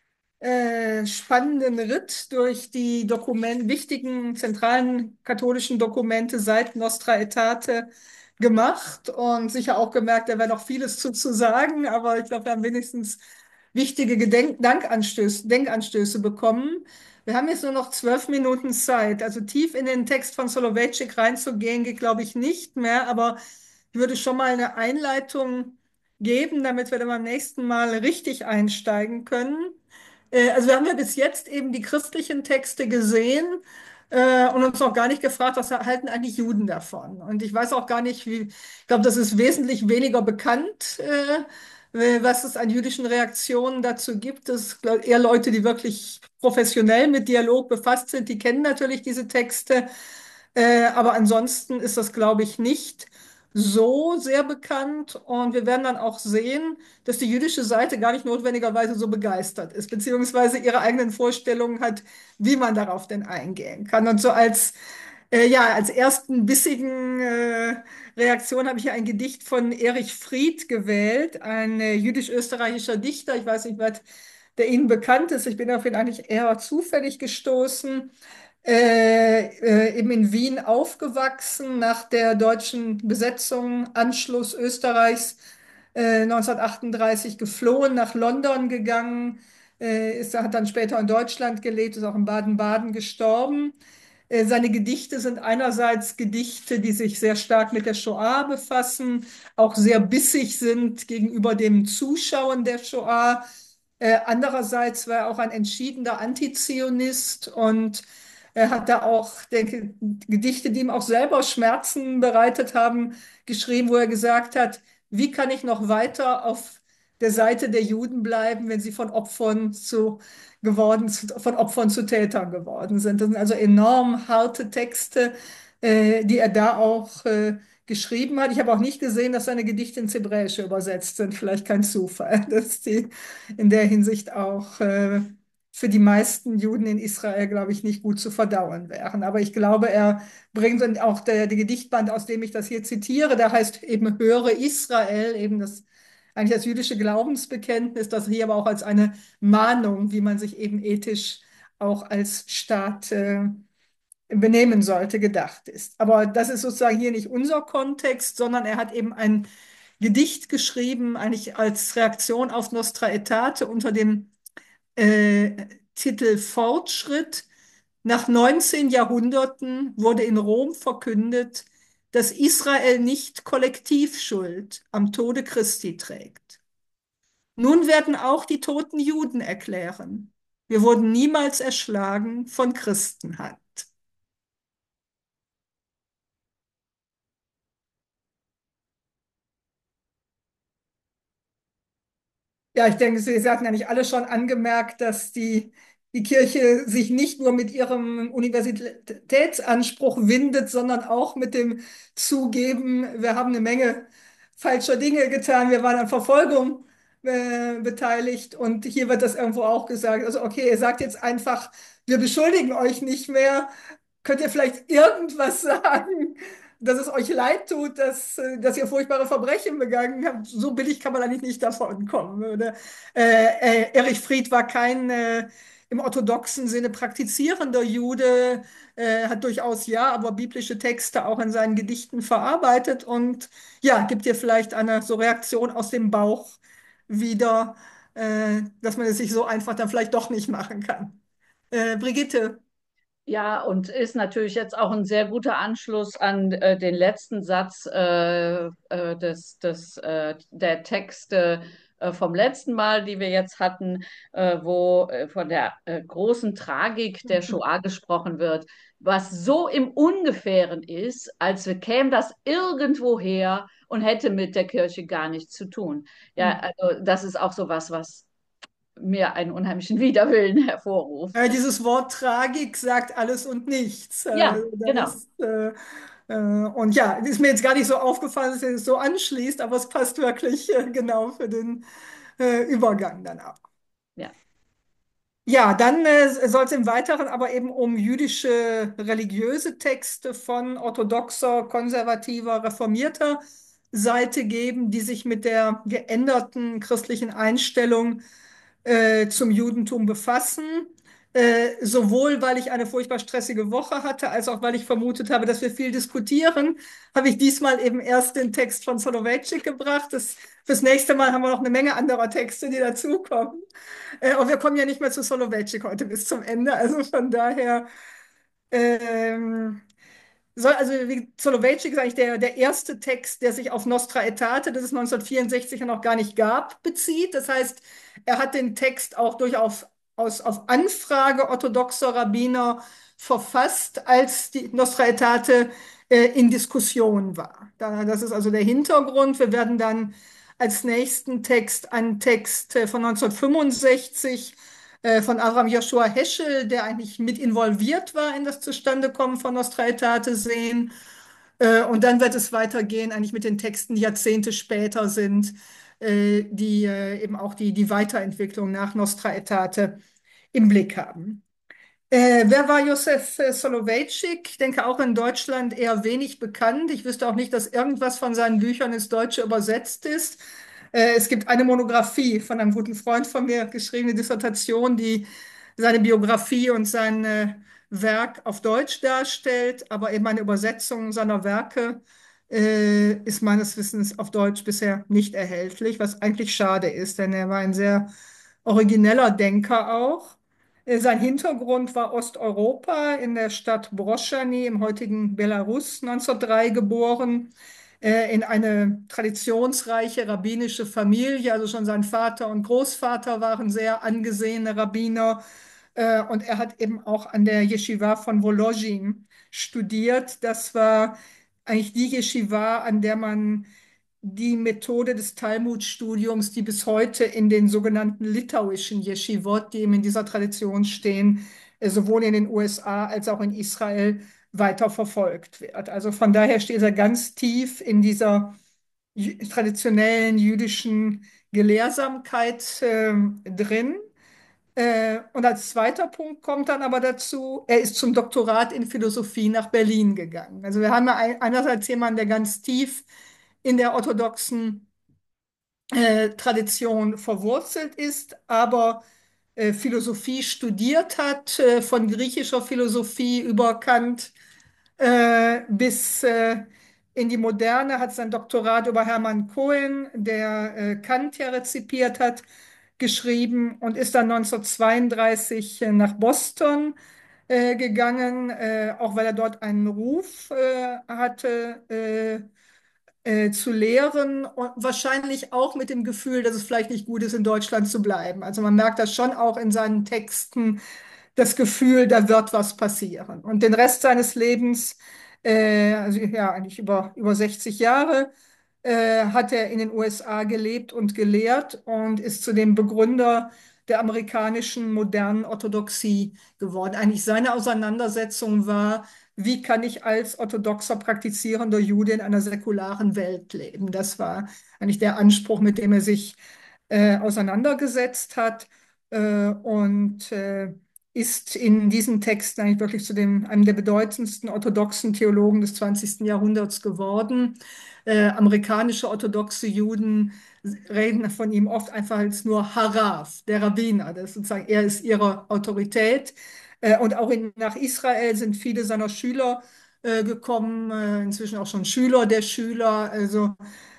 äh, spannenden Ritt durch die Dokument wichtigen zentralen katholischen Dokumente seit Nostra Aetate gemacht und sicher auch gemerkt, da wäre noch vieles zu, zu sagen, aber ich glaube, wir haben wenigstens wichtige Gedenk Dankanstöße, Denkanstöße bekommen. Wir haben jetzt nur noch zwölf Minuten Zeit. Also tief in den Text von Soloveitchik reinzugehen, geht, glaube ich, nicht mehr, aber ich würde schon mal eine Einleitung geben, damit wir dann beim nächsten Mal richtig einsteigen können. Äh, Also wir haben ja bis jetzt eben die christlichen Texte gesehen äh, und uns noch gar nicht gefragt, was halten eigentlich Juden davon. Und ich weiß auch gar nicht, wie, ich glaube, das ist wesentlich weniger bekannt, äh, was es an jüdischen Reaktionen dazu gibt. Das glaub, eher Leute, die wirklich professionell mit Dialog befasst sind, die kennen natürlich diese Texte. Äh, aber ansonsten ist das, glaube ich, nicht so sehr bekannt. Und wir werden dann auch sehen, dass die jüdische Seite gar nicht notwendigerweise so begeistert ist, beziehungsweise ihre eigenen Vorstellungen hat, wie man darauf denn eingehen kann. Und so als, äh, ja, als ersten bissigen äh, Reaktion habe ich hier ein Gedicht von Erich Fried gewählt, ein äh, jüdisch-österreichischer Dichter. Ich weiß nicht, was der Ihnen bekannt ist. Ich bin auf ihn eigentlich eher zufällig gestoßen. Äh, äh, eben in Wien aufgewachsen, nach der deutschen Besetzung, Anschluss Österreichs äh, neunzehnhundertachtunddreißig geflohen, nach London gegangen, äh, ist, hat dann später in Deutschland gelebt, ist auch in Baden-Baden gestorben. Äh, seine Gedichte sind einerseits Gedichte, die sich sehr stark mit der Shoah befassen, auch sehr bissig sind gegenüber dem Zuschauen der Shoah. Äh, andererseits war er auch ein entschiedener Antizionist und er hat da auch, denke, Gedichte, die ihm auch selber Schmerzen bereitet haben, geschrieben, wo er gesagt hat, wie kann ich noch weiter auf der Seite der Juden bleiben, wenn sie von Opfern zu geworden, von Opfern zu Tätern geworden sind. Das sind also enorm harte Texte, äh, die er da auch äh, geschrieben hat. Ich habe auch nicht gesehen, dass seine Gedichte ins Hebräische übersetzt sind. Vielleicht kein Zufall, dass die in der Hinsicht auch äh, für die meisten Juden in Israel, glaube ich, nicht gut zu verdauen wären. Aber ich glaube, er bringt und auch der, der Gedichtband, aus dem ich das hier zitiere, der heißt eben Höre Israel, eben das eigentlich das jüdische Glaubensbekenntnis, das hier aber auch als eine Mahnung, wie man sich eben ethisch auch als Staat äh, benehmen sollte, gedacht ist. Aber das ist sozusagen hier nicht unser Kontext, sondern er hat eben ein Gedicht geschrieben, eigentlich als Reaktion auf Nostra Aetate unter dem äh, Titel Fortschritt. Nach neunzehn Jahrhunderten wurde in Rom verkündet, dass Israel nicht Kollektivschuld am Tode Christi trägt. Nun werden auch die toten Juden erklären, wir wurden niemals erschlagen von Christenhand. Ja, ich denke, Sie, Sie hatten ja nicht alle schon angemerkt, dass die die Kirche sich nicht nur mit ihrem Universitätsanspruch windet, sondern auch mit dem Zugeben, wir haben eine Menge falscher Dinge getan, wir waren an Verfolgung äh, beteiligt und hier wird das irgendwo auch gesagt. Also okay, ihr sagt jetzt einfach, wir beschuldigen euch nicht mehr. Könnt ihr vielleicht irgendwas sagen, dass es euch leid tut, dass, äh, dass ihr furchtbare Verbrechen begangen habt? So billig kann man eigentlich nicht davon kommen. Oder? Äh, äh, Erich Fried war kein äh, im orthodoxen Sinne praktizierender Jude, äh, hat durchaus ja, aber biblische Texte auch in seinen Gedichten verarbeitet und ja, gibt dir vielleicht eine so Reaktion aus dem Bauch wieder, äh, dass man es sich so einfach dann vielleicht doch nicht machen kann. Äh, Brigitte. Ja, und ist natürlich jetzt auch ein sehr guter Anschluss an äh, den letzten Satz äh, äh, des, des, äh, der Texte äh, vom letzten Mal, die wir jetzt hatten, äh, wo äh, von der äh, großen Tragik der Shoah gesprochen wird, was so im Ungefähren ist, als käme das irgendwoher und hätte mit der Kirche gar nichts zu tun. Ja, also das ist auch so was, was mir einen unheimlichen Widerwillen hervorruft. Äh, dieses Wort Tragik sagt alles und nichts. Äh, Ja, genau. das, äh, äh, und ja, ist mir jetzt gar nicht so aufgefallen, dass es so anschließt, aber es passt wirklich äh, genau für den äh, Übergang dann auch. Ja. Ja, dann äh, soll es im Weiteren aber eben um jüdische religiöse Texte von orthodoxer, konservativer, reformierter Seite geben, die sich mit der geänderten christlichen Einstellung äh, zum Judentum befassen. Äh, sowohl weil ich eine furchtbar stressige Woche hatte, als auch weil ich vermutet habe, dass wir viel diskutieren, habe ich diesmal eben erst den Text von Soloveitchik gebracht. Das, fürs nächste Mal haben wir noch eine Menge anderer Texte, die dazukommen. Äh, und wir kommen ja nicht mehr zu Soloveitchik heute bis zum Ende. Also von daher ähm, soll, also wie Soloveitchik ist eigentlich der, der erste Text, der sich auf Nostra Aetate, das es neunzehnhundertvierundsechzig ja noch gar nicht gab, bezieht. Das heißt, er hat den Text auch durchaus aus, auf Anfrage orthodoxer Rabbiner verfasst, als die Nostra Aetate äh, in Diskussion war. Da, das ist also der Hintergrund. Wir werden dann als nächsten Text einen Text äh, von neunzehnhundertfünfundsechzig äh, von Abraham Joshua Heschel, der eigentlich mit involviert war in das Zustandekommen von Nostra Aetate, sehen. Äh, und dann wird es weitergehen, eigentlich mit den Texten, die Jahrzehnte später sind, äh, die äh, eben auch die, die Weiterentwicklung nach Nostra Aetate im Blick haben. Äh, wer war Josef äh, Soloveitchik? Ich denke auch in Deutschland eher wenig bekannt. Ich wüsste auch nicht, dass irgendwas von seinen Büchern ins Deutsche übersetzt ist. Äh, es gibt eine Monographie von einem guten Freund von mir, geschriebene Dissertation, die seine Biografie und sein äh, Werk auf Deutsch darstellt, aber eben eine Übersetzung seiner Werke äh, ist meines Wissens auf Deutsch bisher nicht erhältlich, was eigentlich schade ist, denn er war ein sehr origineller Denker auch. Äh, Sein Hintergrund war Osteuropa, in der Stadt Broschany im heutigen Belarus, neunzehnhundertdrei geboren, äh, in eine traditionsreiche rabbinische Familie. Also schon sein Vater und Großvater waren sehr angesehene Rabbiner. Äh, Und er hat eben auch an der Jeschiwa von Wolozhin studiert. Das war eigentlich die Jeschiwa, an der man die Methode des Talmudstudiums, die bis heute in den sogenannten litauischen Yeshivot, die eben in dieser Tradition stehen, äh, sowohl in den U S A als auch in Israel weiter verfolgt wird. Also von daher steht er ganz tief in dieser jü- traditionellen jüdischen Gelehrsamkeit ähm, drin. Äh, und als zweiter Punkt kommt dann aber dazu, er ist zum Doktorat in Philosophie nach Berlin gegangen. Also wir haben ja ein- einerseits jemanden, der ganz tief in der orthodoxen äh, Tradition verwurzelt ist, aber äh, Philosophie studiert hat, äh, von griechischer Philosophie über Kant äh, bis äh, in die Moderne, hat sein Doktorat über Hermann Cohen, der äh, Kant ja rezipiert hat, geschrieben und ist dann neunzehnhundertzweiunddreißig äh, nach Boston äh, gegangen, äh, auch weil er dort einen Ruf äh, hatte, äh, äh, zu lehren und wahrscheinlich auch mit dem Gefühl, dass es vielleicht nicht gut ist, in Deutschland zu bleiben. Also man merkt das schon auch in seinen Texten, das Gefühl, da wird was passieren. Und den Rest seines Lebens, äh, also ja, eigentlich über, über sechzig Jahre, äh, hat er in den U S A gelebt und gelehrt und ist zu dem Begründer der amerikanischen modernen Orthodoxie geworden. Eigentlich seine Auseinandersetzung war, wie kann ich als orthodoxer praktizierender Jude in einer säkularen Welt leben? Das war eigentlich der Anspruch, mit dem er sich äh, auseinandergesetzt hat äh, und äh, ist in diesen Texten eigentlich wirklich zu dem, einem der bedeutendsten orthodoxen Theologen des zwanzigsten Jahrhunderts geworden. Äh, amerikanische orthodoxe Juden reden von ihm oft einfach als nur Harav, der Rabbiner. Das ist sozusagen, er ist ihre Autorität. Äh, und auch in, nach Israel sind viele seiner Schüler äh, gekommen, äh, inzwischen auch schon Schüler der Schüler. Also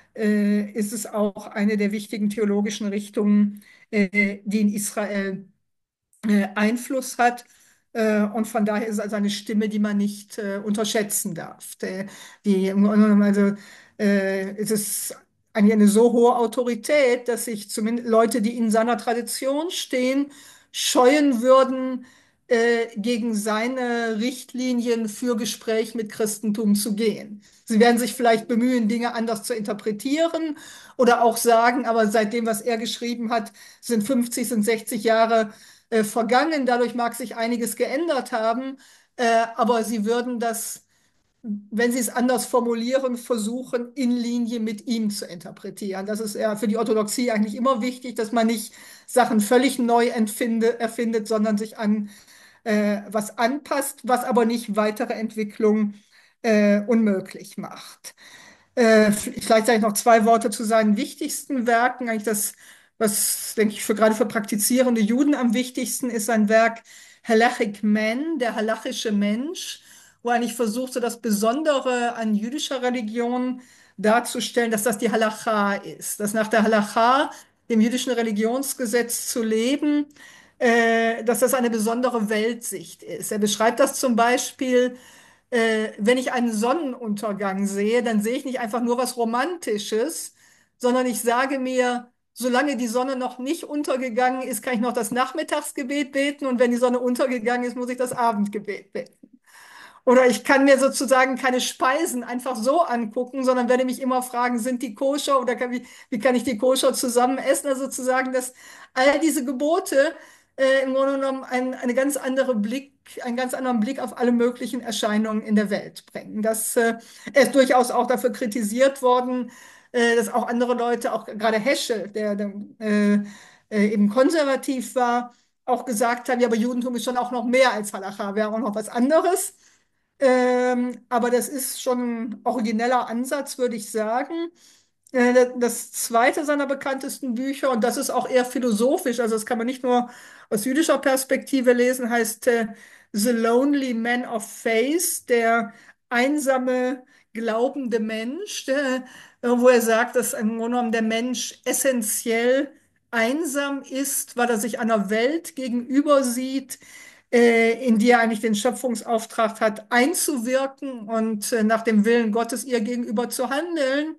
äh, ist es auch eine der wichtigen theologischen Richtungen, äh, die in Israel äh, Einfluss hat. Äh, und von daher ist es also eine Stimme, die man nicht äh, unterschätzen darf. Der, die, im Grunde genommen also, äh, es ist eigentlich eine so hohe Autorität, dass sich zumindest Leute, die in seiner Tradition stehen, scheuen würden, äh, gegen seine Richtlinien für Gespräch mit Christentum zu gehen. Sie werden sich vielleicht bemühen, Dinge anders zu interpretieren oder auch sagen, aber seit dem, was er geschrieben hat, sind fünfzig, sind sechzig Jahre äh, vergangen. Dadurch mag sich einiges geändert haben, äh, aber sie würden das, wenn sie es anders formulieren, versuchen, in Linie mit ihm zu interpretieren. Das ist ja für die Orthodoxie eigentlich immer wichtig, dass man nicht Sachen völlig neu entfinde, erfindet, sondern sich an äh, was anpasst, was aber nicht weitere Entwicklung äh, unmöglich macht. Äh, vielleicht sage ich noch zwei Worte zu seinen wichtigsten Werken. Eigentlich das, was, denke ich, für, gerade für praktizierende Juden am wichtigsten ist, sein Werk Halachic Man, der halachische Mensch, wo er eigentlich versucht, so das Besondere an jüdischer Religion darzustellen, dass das die Halacha ist, dass nach der Halacha, dem jüdischen Religionsgesetz zu leben, äh, dass das eine besondere Weltsicht ist. Er beschreibt das zum Beispiel, äh, wenn ich einen Sonnenuntergang sehe, dann sehe ich nicht einfach nur was Romantisches, sondern ich sage mir, solange die Sonne noch nicht untergegangen ist, kann ich noch das Nachmittagsgebet beten und wenn die Sonne untergegangen ist, muss ich das Abendgebet beten. Oder ich kann mir sozusagen keine Speisen einfach so angucken, sondern werde mich immer fragen, sind die koscher oder kann, wie, wie kann ich die koscher zusammen essen? Also sozusagen, dass all diese Gebote äh, im Grunde genommen ein, eine ganz andere Blick, einen ganz anderen Blick auf alle möglichen Erscheinungen in der Welt bringen. Das äh, ist durchaus auch dafür kritisiert worden, äh, dass auch andere Leute, auch gerade Heschel, der, der äh, äh, eben konservativ war, auch gesagt haben, ja, aber Judentum ist schon auch noch mehr als Halacha, wäre auch noch was anderes. Ähm, aber das ist schon ein origineller Ansatz, würde ich sagen. Äh, das zweite seiner bekanntesten Bücher, und das ist auch eher philosophisch, also das kann man nicht nur aus jüdischer Perspektive lesen, heißt äh, The Lonely Man of Faith, der einsame, glaubende Mensch, der, äh, wo er sagt, dass im Grunde genommen der Mensch essentiell einsam ist, weil er sich einer Welt gegenüber sieht, äh, in die er eigentlich den Schöpfungsauftrag hat, einzuwirken und äh, nach dem Willen Gottes ihr gegenüber zu handeln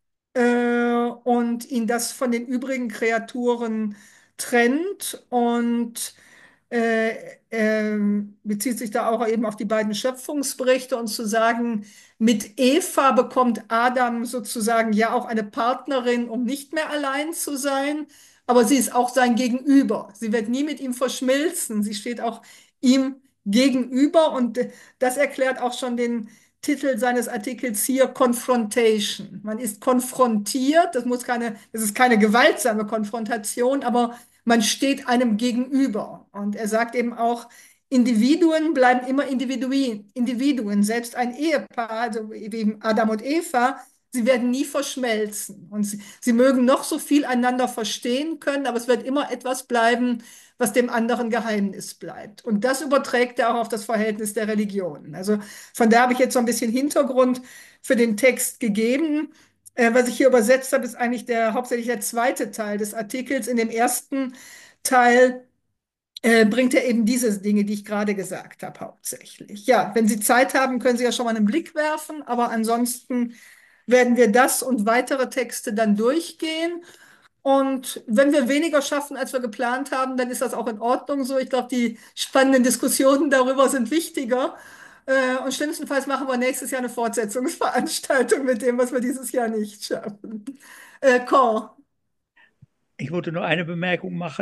äh, und ihn das von den übrigen Kreaturen trennt und äh, ähm, bezieht sich da auch eben auf die beiden Schöpfungsberichte und zu sagen, mit Eva bekommt Adam sozusagen ja auch eine Partnerin, um nicht mehr allein zu sein, aber sie ist auch sein Gegenüber. Sie wird nie mit ihm verschmilzen. Sie steht auch ihm gegenüber und äh, das erklärt auch schon den Titel seines Artikels hier, Confrontation. Man ist konfrontiert, das muss keine, das ist keine gewaltsame Konfrontation, aber man steht einem gegenüber. Und er sagt eben auch, Individuen bleiben immer Individuen, Individuen. Selbst ein Ehepaar, also wie Adam und Eva, sie werden nie verschmelzen. Und sie, sie mögen noch so viel einander verstehen können, aber es wird immer etwas bleiben, was dem anderen Geheimnis bleibt. Und das überträgt er auch auf das Verhältnis der Religionen. Also von da habe ich jetzt so ein bisschen Hintergrund für den Text gegeben. Äh, was ich hier übersetzt habe, ist eigentlich der, hauptsächlich der zweite Teil des Artikels. In dem ersten Teil äh, bringt er eben diese Dinge, die ich gerade gesagt habe, hauptsächlich. Ja, wenn Sie Zeit haben, können Sie ja schon mal einen Blick werfen, aber ansonsten werden wir das und weitere Texte dann durchgehen. Und wenn wir weniger schaffen, als wir geplant haben, dann ist das auch in Ordnung so. Ich glaube, die spannenden Diskussionen darüber sind wichtiger. Äh, und schlimmstenfalls machen wir nächstes Jahr eine Fortsetzungsveranstaltung mit dem, was wir dieses Jahr nicht schaffen. Äh, Cor. Ich wollte nur eine Bemerkung machen.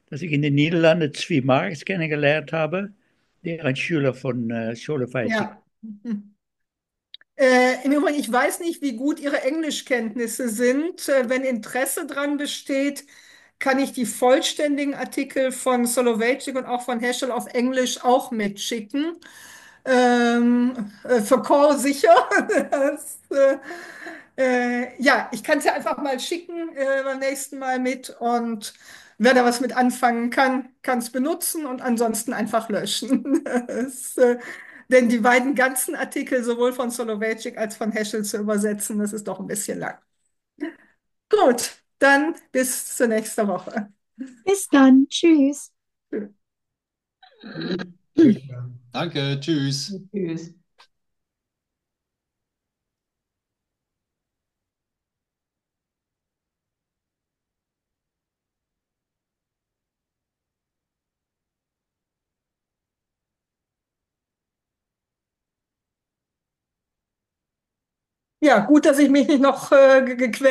dass ich in den Niederlanden Zvi Marx kennengelernt habe, der ein Schüler von äh, Soloveitchik. Ja. Äh, im Übrigen, ich weiß nicht, wie gut Ihre Englischkenntnisse sind. Äh, wenn Interesse dran besteht, kann ich die vollständigen Artikel von Soloveitchik und auch von Heschel auf Englisch auch mitschicken. Ähm, äh, für Call sicher. Das, äh, äh, ja, ich kann es ja einfach mal schicken äh, beim nächsten Mal mit und wer da was mit anfangen kann, kann es benutzen und ansonsten einfach löschen. Das, äh, denn die beiden ganzen Artikel sowohl von Soloveitchik als von Heschel zu übersetzen, das ist doch ein bisschen lang. Gut, dann bis zur nächsten Woche. Bis dann. Tschüss. Danke, tschüss. Tschüss. Ja, gut, dass ich mich nicht noch äh, gequält